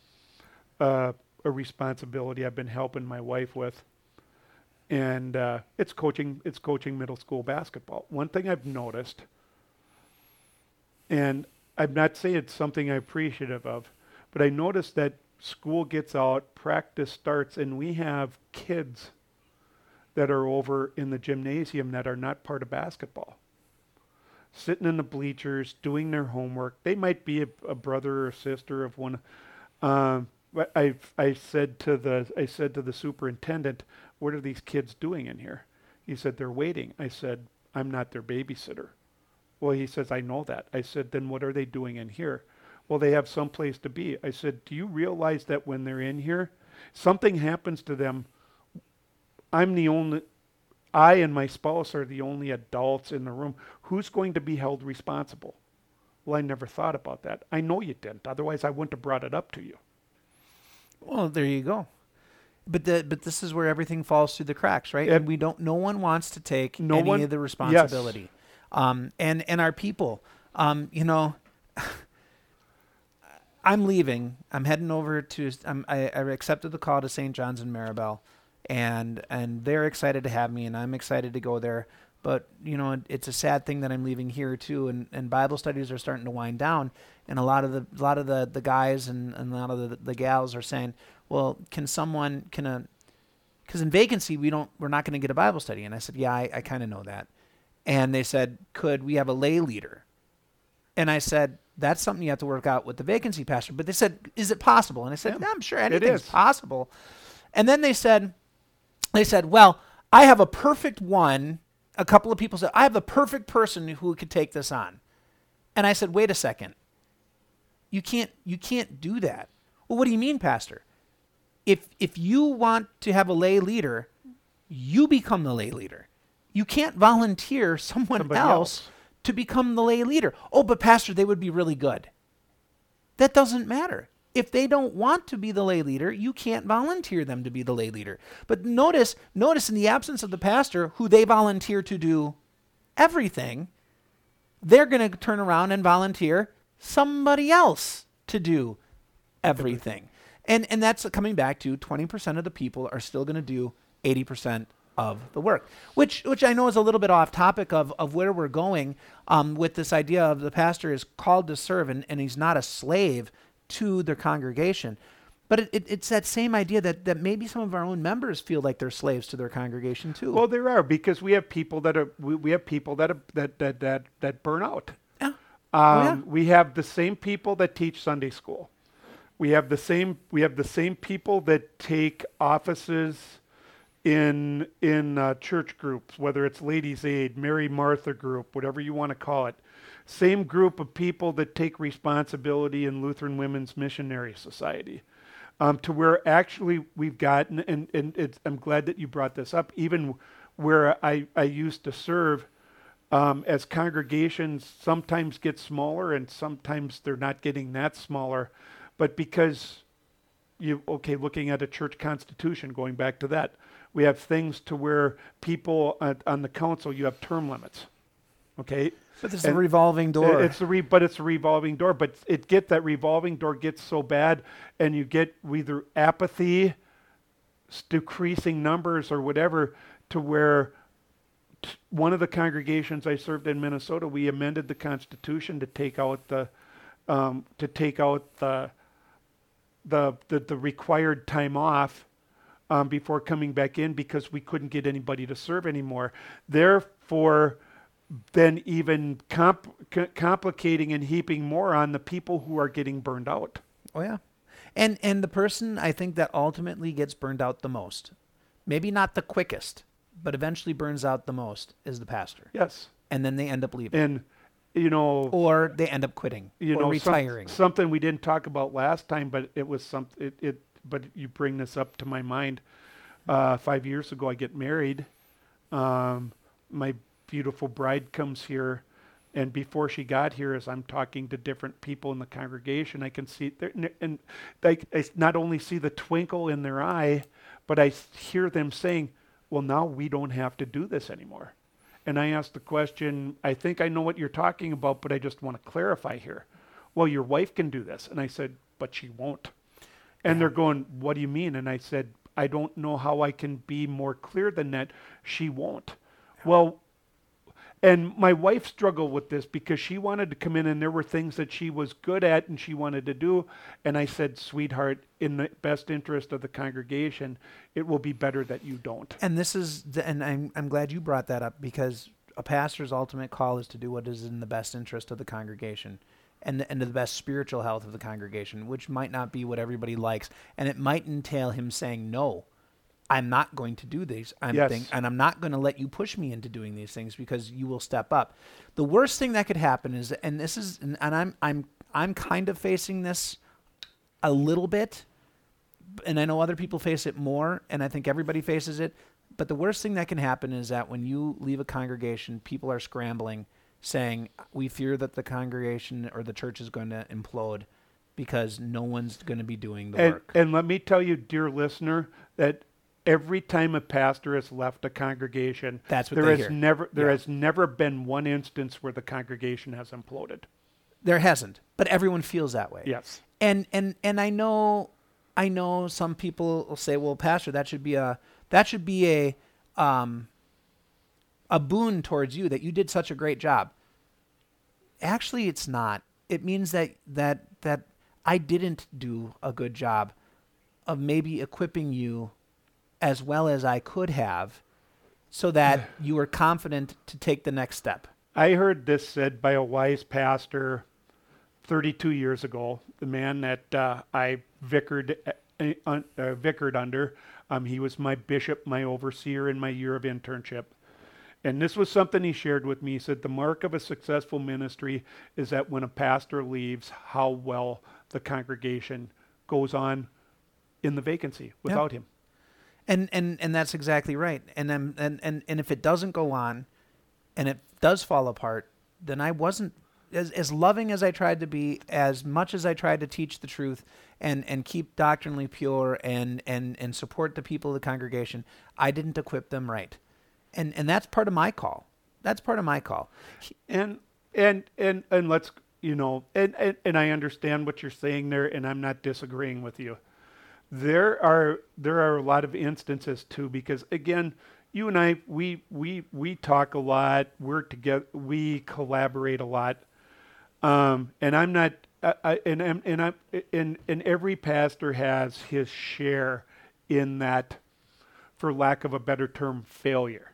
uh, a responsibility I've been helping my wife with, and uh, it's coaching. It's coaching middle school basketball. One thing I've noticed, and I'm not saying it's something I'm appreciative of, but I noticed that school gets out, practice starts, and we have kids that are over in the gymnasium that are not part of basketball, sitting in the bleachers doing their homework. They might be a, a brother or sister of one. Um, but I I said to the I said to the superintendent, "What are these kids doing in here?" He said, "They're waiting." I said, "I'm not their babysitter. Well, he says, I know that. I said, then what are they doing in here? Well, they have some place to be. I said, do you realize that when they're in here, something happens to them? I'm the only, I and my spouse are the only adults in the room. Who's going to be held responsible? Well, I never thought about that. I know you didn't. Otherwise, I wouldn't have brought it up to you. Well, there you go. But the, but this is where everything falls through the cracks, right? It- and we don't. No one wants to take No any one- of the responsibility. yes. Um, and and our people, um, you know, I'm leaving. I'm heading over to. I'm, I, I accepted the call to Saint John's in Maribel, and and they're excited to have me, and I'm excited to go there. But you know, it, it's a sad thing that I'm leaving here too, and, and Bible studies are starting to wind down, and a lot of the a lot of the, the guys and, and a lot of the, the gals are saying, well, can someone can a because in vacancy we don't we're not going to get a Bible study, and I said, yeah, I, I kind of know that, and they said, could we have a lay leader? And I said, that's something you have to work out with the vacancy pastor. But they said, is it possible? And I said, Yeah, yeah, I'm sure anything's is. possible. And then they said, they said, well, I have a perfect one. A couple of people said, I have the perfect person who could take this on. And I said, wait a second. You can't, you can't do that. Well, what do you mean, Pastor? If, if you want to have a lay leader, you become the lay leader. You can't volunteer someone Somebody else, else. to become the lay leader. Oh, but Pastor, they would be really good. That doesn't matter. If they don't want to be the lay leader, you can't volunteer them to be the lay leader. But notice, notice in the absence of the pastor, who they volunteer to do everything, they're going to turn around and volunteer somebody else to do everything. And and that's coming back to twenty percent of the people are still going to do eighty percent of the work, which which I know is a little bit off topic of, of where we're going um, with this idea of the pastor is called to serve, and, and he's not a slave to their congregation. But it, it, it's that same idea that, that maybe some of our own members feel like they're slaves to their congregation too. Well, there are, because we have people that are we, we have people that are, that, that that that burn out. yeah. Um, Oh, yeah. We have the same people that teach Sunday school. We have the same we have the same people that take offices in in uh, church groups, whether it's Ladies' Aid, Mary Martha group, whatever you want to call it. Same group of people that take responsibility in Lutheran Women's Missionary Society. Um, to where actually we've gotten, and, and it's, I'm glad that you brought this up, even where I, I used to serve, um, as congregations sometimes get smaller and sometimes they're not getting that smaller, but because you, okay, looking at a church constitution, going back to that, we have things to where people uh, on the council, you have term limits, okay? But this is And a revolving door. It's a re, but it's a revolving door. But it get that revolving door gets so bad, and you get either apathy, s- decreasing numbers, or whatever, to where t- one of the congregations I served in Minnesota, we amended the Constitution to take out the um, to take out the the the, the required time off um, before coming back in because we couldn't get anybody to serve anymore. Therefore, then even comp- c- complicating and heaping more on the people who are getting burned out. Oh yeah. And and the person I think that ultimately gets burned out the most, maybe not the quickest, but eventually burns out the most, is the pastor. Yes. And then they end up leaving. And, you know, Or they end up quitting you or know, some- retiring. something we didn't talk about last time, but it was something, it, it, but you bring this up to my mind. Uh, five years ago, I get married. Um, my beautiful bride comes here, and before she got here, as I'm talking to different people in the congregation, I can see there, and I, I not only see the twinkle in their eye, but I s- hear them saying, well, now we don't have to do this anymore. And I asked the question, I think I know what you're talking about, but I just want to clarify here. Well, your wife can do this. And I said, but she won't. And Yeah. they're going, what do you mean? And I said, I don't know how I can be more clear than that. She won't. Well, and my wife struggled with this because she wanted to come in and there were things that she was good at and she wanted to do. And I said, sweetheart, in the best interest of the congregation, it will be better that you don't. And this is, the, and I'm I'm glad you brought that up, because a pastor's ultimate call is to do what is in the best interest of the congregation and the, and the best spiritual health of the congregation, which might not be what everybody likes, and it might entail him saying no I'm not going to do these. I'm Yes. think, and I'm not going to let you push me into doing these things because you will step up. The worst thing that could happen is, and this is, and, and I'm, I'm, I'm kind of facing this a little bit, and I know other people face it more, and I think everybody faces it. But the worst thing that can happen is that when you leave a congregation, people are scrambling, saying, we fear that the congregation or the church is going to implode because no one's going to be doing the And, work. and let me tell you, dear listener, that every time a pastor has left a congregation, That's what there they has hear. never there Yeah. has never been one instance where the congregation has imploded. There hasn't, but everyone feels that way. Yes. And and and I know, I know some people will say, well, Pastor, that should be a that should be a um, a boon towards you that you did such a great job. Actually, it's not. It means that that that I didn't do a good job of maybe equipping you as well as I could have, so that you were confident to take the next step. I heard this said by a wise pastor thirty-two years ago, the man that uh, I vicared, uh, uh, uh, vicared under. Um, he was my bishop, my overseer in my year of internship. And this was something he shared with me. He said, the mark of a successful ministry is that when a pastor leaves, how well the congregation goes on in the vacancy without him. And and and that's exactly right. And then and, and and if it doesn't go on, and it does fall apart, then I wasn't as as loving as I tried to be, as much as I tried to teach the truth and and keep doctrinally pure and and and support the people of the congregation. I didn't equip them right, and and that's part of my call. That's part of my call. And and and and let's you know, and, and and I understand what you're saying there, and I'm not disagreeing with you. There are there are a lot of instances too, because again, you and I we we we talk a lot, work together, we collaborate a lot, um, and I'm not. I, I, and and and I and and every pastor has his share in that, for lack of a better term, failure.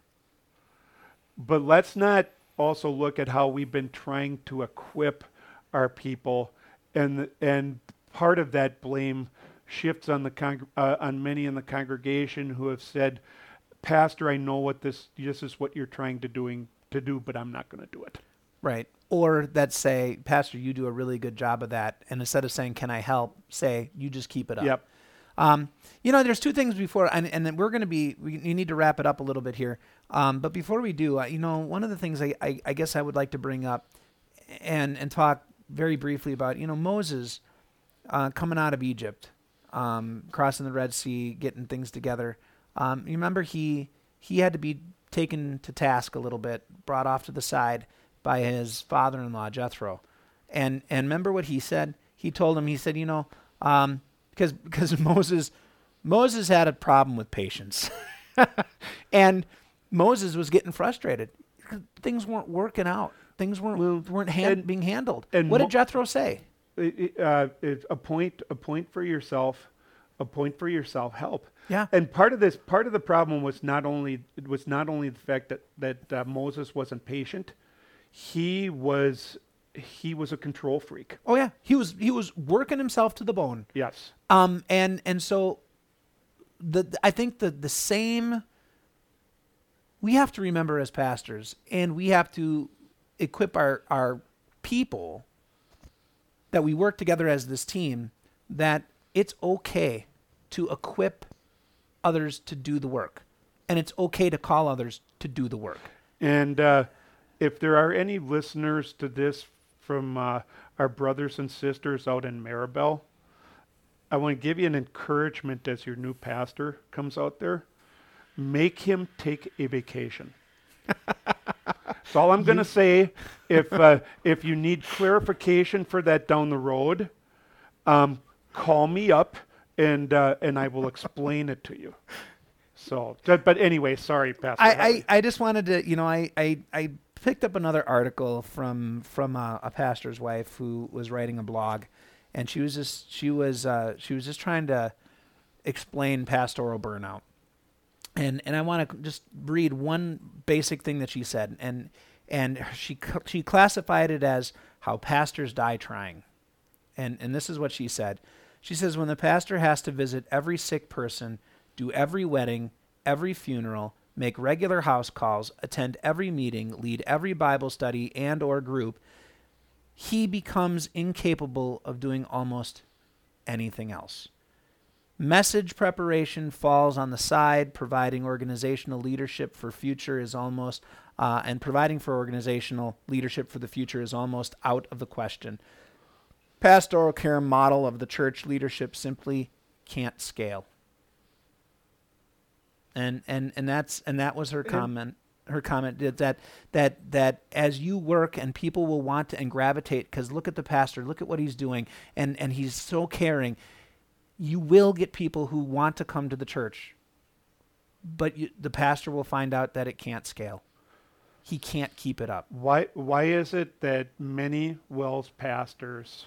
But let's not also look at how we've been trying to equip our people, and and part of that blame shifts on the con- uh, on many in the congregation who have said, "Pastor, I know what this this is what you're trying to doing to do, but I'm not going to do it." Right. Or that say, Pastor, you do a really good job of that. And instead of saying, can I help, say, you just keep it up. Yep. Um, you know, there's two things before, and, and then we're going to be, we, you need to wrap it up a little bit here. Um, but before we do, uh, you know, one of the things I, I, I guess I would like to bring up and, and talk very briefly about, you know, Moses uh, coming out of Egypt, um, crossing the Red Sea, getting things together. Um, you remember he he had to be taken to task a little bit, brought off to the side by his father-in-law, Jethro. And and remember what he said? He told him, he said, you know, um, because because Moses Moses had a problem with patience. And Moses was getting frustrated. Things weren't working out. Things weren't Well, weren't hand, and- being handled. and What Mo- did Jethro say? It- it, uh, it's a point a point for yourself, a point for yourself. Help. Yeah. And part of this, part of the problem was not only it was not only the fact that that uh, Moses wasn't patient. He was he was a control freak. Oh yeah, he was he was working himself to the bone. Yes. Um, and and so, the I think the the same. We have to remember as pastors, and we have to equip our our people that we work together as this team, that it's okay to equip others to do the work, and it's okay to call others to do the work. And uh, if there are any listeners to this from uh, our brothers and sisters out in Maribel, I want to give you an encouragement as your new pastor comes out there. Make him take a vacation. That's all I'm going to say. If uh, if you need clarification for that down the road, um, call me up and uh, and I will explain it to you. So, but but anyway, sorry, Pastor. I, Harley. I, I just wanted to, you know, I, I, I picked up another article from from a, a pastor's wife who was writing a blog, and she was just she was uh, she was just trying to explain pastoral burnout, and and I want to just read one basic thing that she said, and and she she classified it as how pastors die trying, and and this is what she said. She says, when the pastor has to visit every sick person do every wedding, every funeral, make regular house calls, attend every meeting, lead every Bible study and or group, he becomes incapable of doing almost anything else. Message preparation falls on the side. Providing organizational leadership for future is almost, uh, and providing for organizational leadership for the future is almost out of the question. Pastoral care model of the church leadership simply can't scale. And and and that's and that was her comment. Her comment that that that that as you work and people will want to and gravitate, because look at the pastor, look at what he's doing, and and he's so caring. You will get people who want to come to the church, but you, the pastor will find out that it can't scale. He can't keep it up. Why why is it that many WELS pastors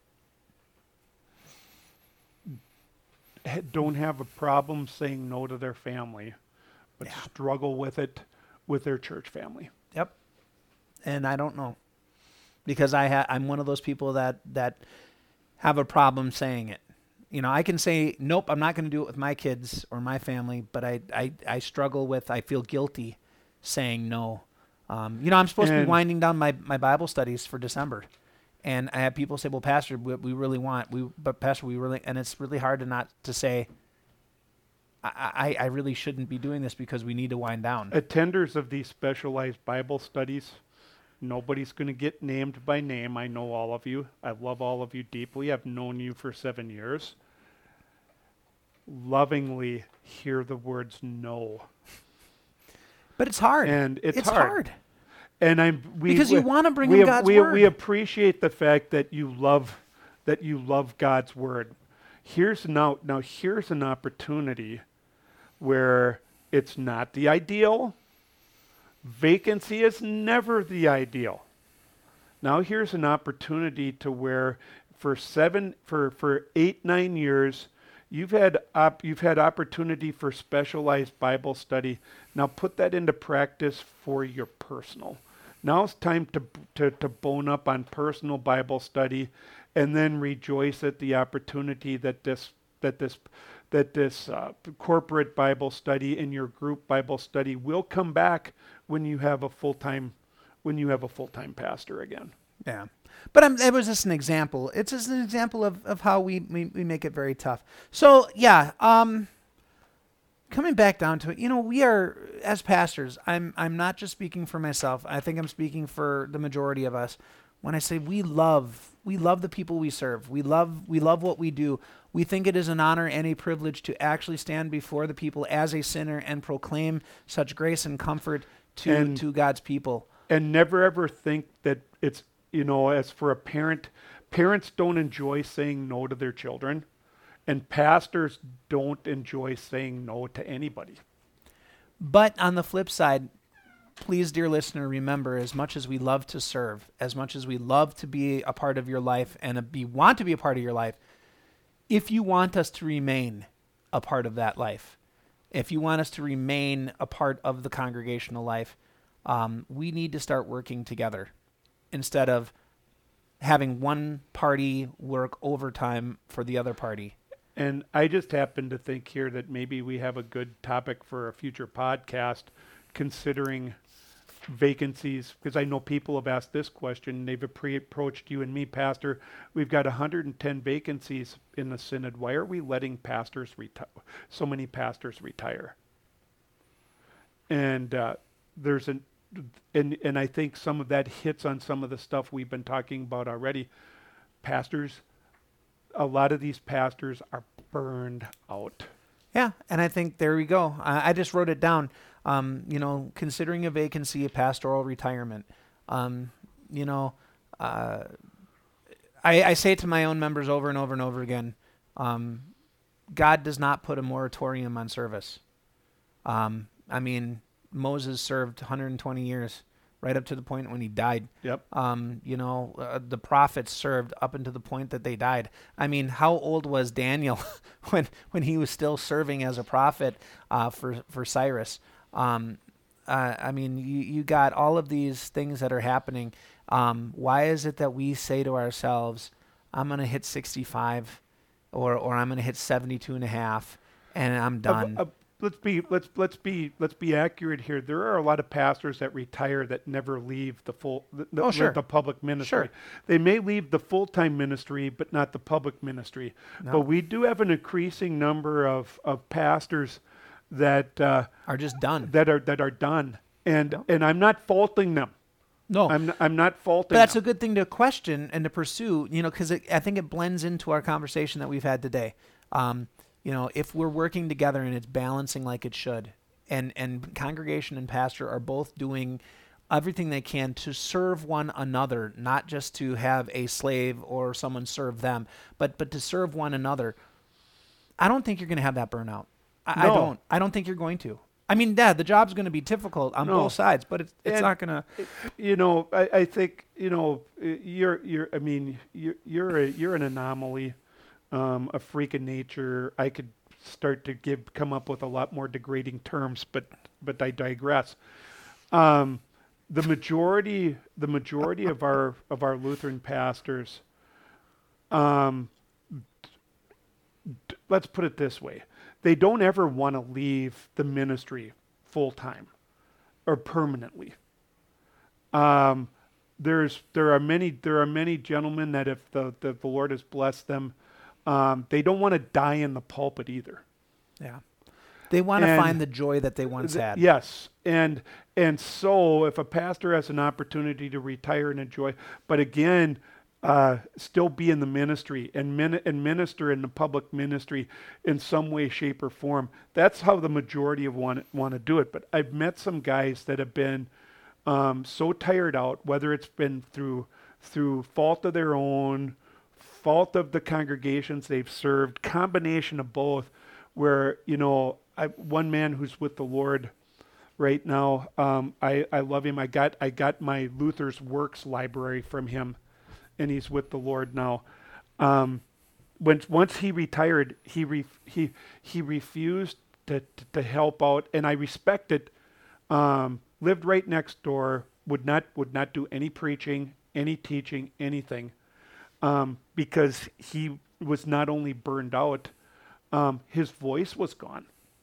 don't have a problem saying no to their family, but Yeah. struggle with it with their church family? Yep. And I don't know, because I ha- I'm one of those people that that have a problem saying it. You know, I can say, nope, I'm not going to do it with my kids or my family, but I, I, I struggle with, I feel guilty saying no. Um, you know, I'm supposed to And- be winding down my, my Bible studies for December. And I have people say, well, Pastor, we, we really want, we, but Pastor, we really, and it's really hard to not to say, I, I, I really shouldn't be doing this because we need to wind down. Attenders of these specialized Bible studies, nobody's going to get named by name. I know all of you. I love all of you deeply. I've known you for seven years. Lovingly hear the words no. But it's hard. And it's, it's hard. hard. And I'm we Because you we- wanna bring we in ap- God's we, word. we appreciate the fact that you love that you love God's word. Here's now now here's an opportunity where it's not the ideal. Vacancy is never the ideal. Now here's an opportunity to where for seven for for eight nine years you've had op, you've had opportunity for specialized Bible study. Now put that into practice for your personal. Now it's time to to to bone up on personal Bible study, and then rejoice at the opportunity that this that this that this uh, corporate Bible study and your group Bible study will come back when you have a full-time when you have a full-time pastor again. Yeah. But um, it was just an example. It's just an example of, of how we, we, we make it very tough. So, yeah, um, coming back down to it, you know, we are, as pastors, I'm I'm not just speaking for myself. I think I'm speaking for the majority of us. When I say we love, we love the people we serve. We love we love what we do. We think it is an honor and a privilege to actually stand before the people as a sinner and proclaim such grace and comfort to, And- to God's people. And never ever think that it's, you know, as for a parent, parents don't enjoy saying no to their children, and pastors don't enjoy saying no to anybody. But on the flip side, please, dear listener, remember, as much as we love to serve, as much as we love to be a part of your life and a, be want to be a part of your life, if you want us to remain a part of that life, if you want us to remain a part of the congregational life, um, we need to start working together instead of having one party work overtime for the other party. And I just happen to think here that maybe we have a good topic for a future podcast, considering vacancies, because I know people have asked this question. They've appre- approached you and me, Pastor. We've got one hundred ten vacancies in the synod. Why are we letting pastors retire? So many pastors retire. And uh, there's an, and and I think some of that hits on some of the stuff we've been talking about already. Pastors, a lot of these pastors are burned out. Yeah, and I think there we go. I, I just wrote it down. Um, you know, considering a vacancy, a pastoral retirement. Um, you know, uh, I, I say it to my own members over and over and over again. Um, God does not put a moratorium on service. Um, I mean, Moses served one hundred twenty years, right up to the point when he died. Yep. Um, you know, uh, the prophets served up until the point that they died. I mean, how old was Daniel when when he was still serving as a prophet uh, for for Cyrus? Um, uh, I mean, you you got all of these things that are happening. Um, why is it that we say to ourselves, "I'm going to hit sixty-five," or or "I'm going to hit seventy-two and a half," and I'm done. Uh, uh, let's be let's let's be let's be accurate here. There are a lot of pastors that retire that never leave the full the, the, Oh, sure. the public ministry. Sure. They may leave the full-time ministry, but not the public ministry. No. But we do have an increasing number of, of pastors that uh, Are just done. that are that are done, and No. and I'm not faulting them. No, I'm I'm not faulting. but that's them. a good thing to question and to pursue, you know, because I think it blends into our conversation that we've had today. Um, you know, if we're working together and it's balancing like it should, and, and congregation and pastor are both doing everything they can to serve one another, not just to have a slave or someone serve them, but, but to serve one another, I don't think you're going to have that burnout. I, No. I don't. I don't think you're going to. I mean, yeah, the job's going to be difficult on No. both sides, but it's, it's And- not going to... You know, I, I think you know you're you're. I mean, you're you're a, you're an anomaly, um, a freak of nature. I could start to give come up with a lot more degrading terms, but but I digress. Um, the majority the majority of our of our Lutheran pastors, um, d- let's put it this way, they don't ever want to leave the ministry full time or permanently. Um, there's there are many there are many gentlemen that if the the, the Lord has blessed them, um, they don't want to die in the pulpit either. Yeah. They want to And find the joy that they once Th- had. Yes, and and so if a pastor has an opportunity to retire and enjoy, but again, uh, still be in the ministry and min- and minister in the public ministry in some way, shape, or form. That's how the majority of want want to do it. But I've met some guys that have been um, so tired out, whether it's been through through fault of their own, fault of the congregations they've served, combination of both, where you know. I, one man who's with the Lord right now, um, I, I love him. I got I got my Luther's Works library from him, and he's with the Lord now. Um, when once he retired, he re, he he refused to, to to help out, and I respect it. Um, lived right next door, would not would not do any preaching, any teaching, anything, um, because he was not only burned out, um, his voice was gone.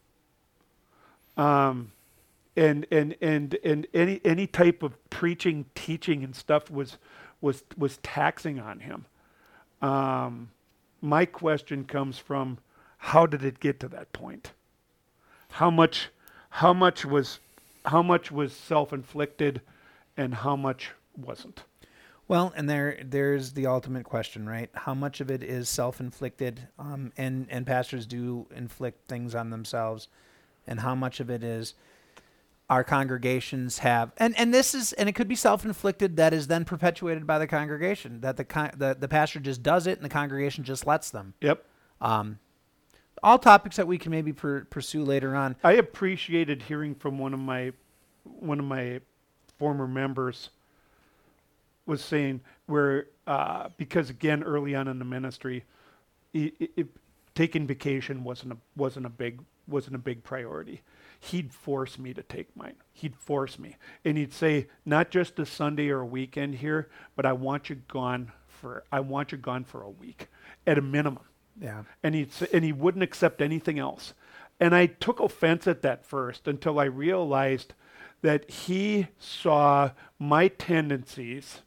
Um, and and and and any any type of preaching, teaching, and stuff was was was taxing on him. Um, my question comes from, how did it get to that point? How much how much was how much was self-inflicted, and how much wasn't? Well, and there there's the ultimate question, right? How much of it is self-inflicted, um, and and pastors do inflict things on themselves, and how much of it is our congregations have, and, and this is, and it could be self-inflicted that is then perpetuated by the congregation, that the con- the, the pastor just does it and the congregation just lets them. Yep. Um, all topics that we can maybe per- pursue later on. I appreciated hearing from one of my one of my former members was saying where uh, because again early on in the ministry, it, it, taking vacation wasn't a wasn't a big wasn't a big priority. He'd force me to take mine. He'd force me, and he'd say, not just a Sunday or a weekend here, but I want you gone for I want you gone for a week at a minimum. Yeah. And he'd say, and he wouldn't accept anything else. And I took offense at that first until I realized that he saw my tendencies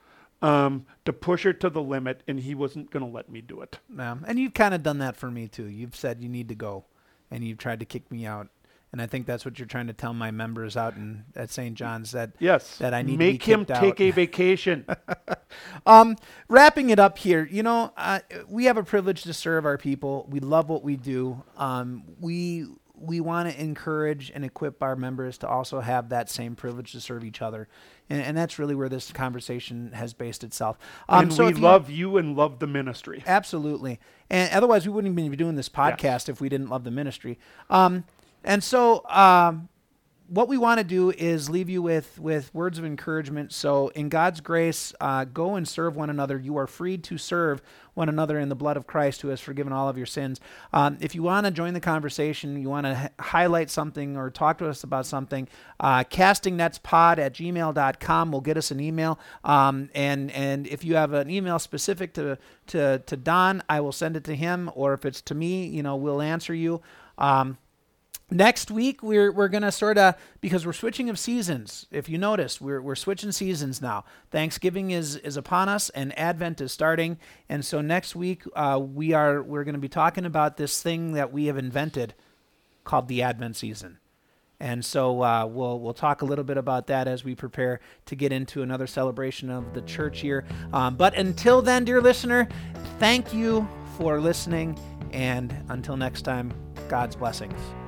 um, to push her to the limit, and he wasn't going to let me do it. Yeah. And you've kind of done that for me too. You've said you need to go, and you've tried to kick me out. And I think that's what you're trying to tell my members out in at Saint John's, that Yes, that I need make to be him kicked take out. a vacation. Um, wrapping it up here, you know, uh, we have a privilege to serve our people. We love what we do. Um, we we want to encourage and equip our members to also have that same privilege to serve each other, and, and that's really where this conversation has based itself. Um, and so we if you- love you and love the ministry. Absolutely, and otherwise we wouldn't even be doing this podcast if we didn't love the ministry. Um, and so. Um, What we want to do is leave you with, with words of encouragement. So in God's grace, uh, go and serve one another. You are freed to serve one another in the blood of Christ, who has forgiven all of your sins. Um, if you want to join the conversation, you want to h- highlight something or talk to us about something, uh, castingnetspod at gmail dot com will get us an email. Um, and, and if you have an email specific to, to, to Don, I will send it to him. Or if it's to me, you know, we'll answer you. Um, Next week, we're we're going to sort of, because we're switching of seasons. If you notice, we're we're switching seasons now. Thanksgiving is is upon us, and Advent is starting. And so next week, uh, we are we're going to be talking about this thing that we have invented called the Advent season. And so uh, we'll we'll talk a little bit about that as we prepare to get into another celebration of the church year. Um, but until then, dear listener, thank you for listening. And until next time, God's blessings.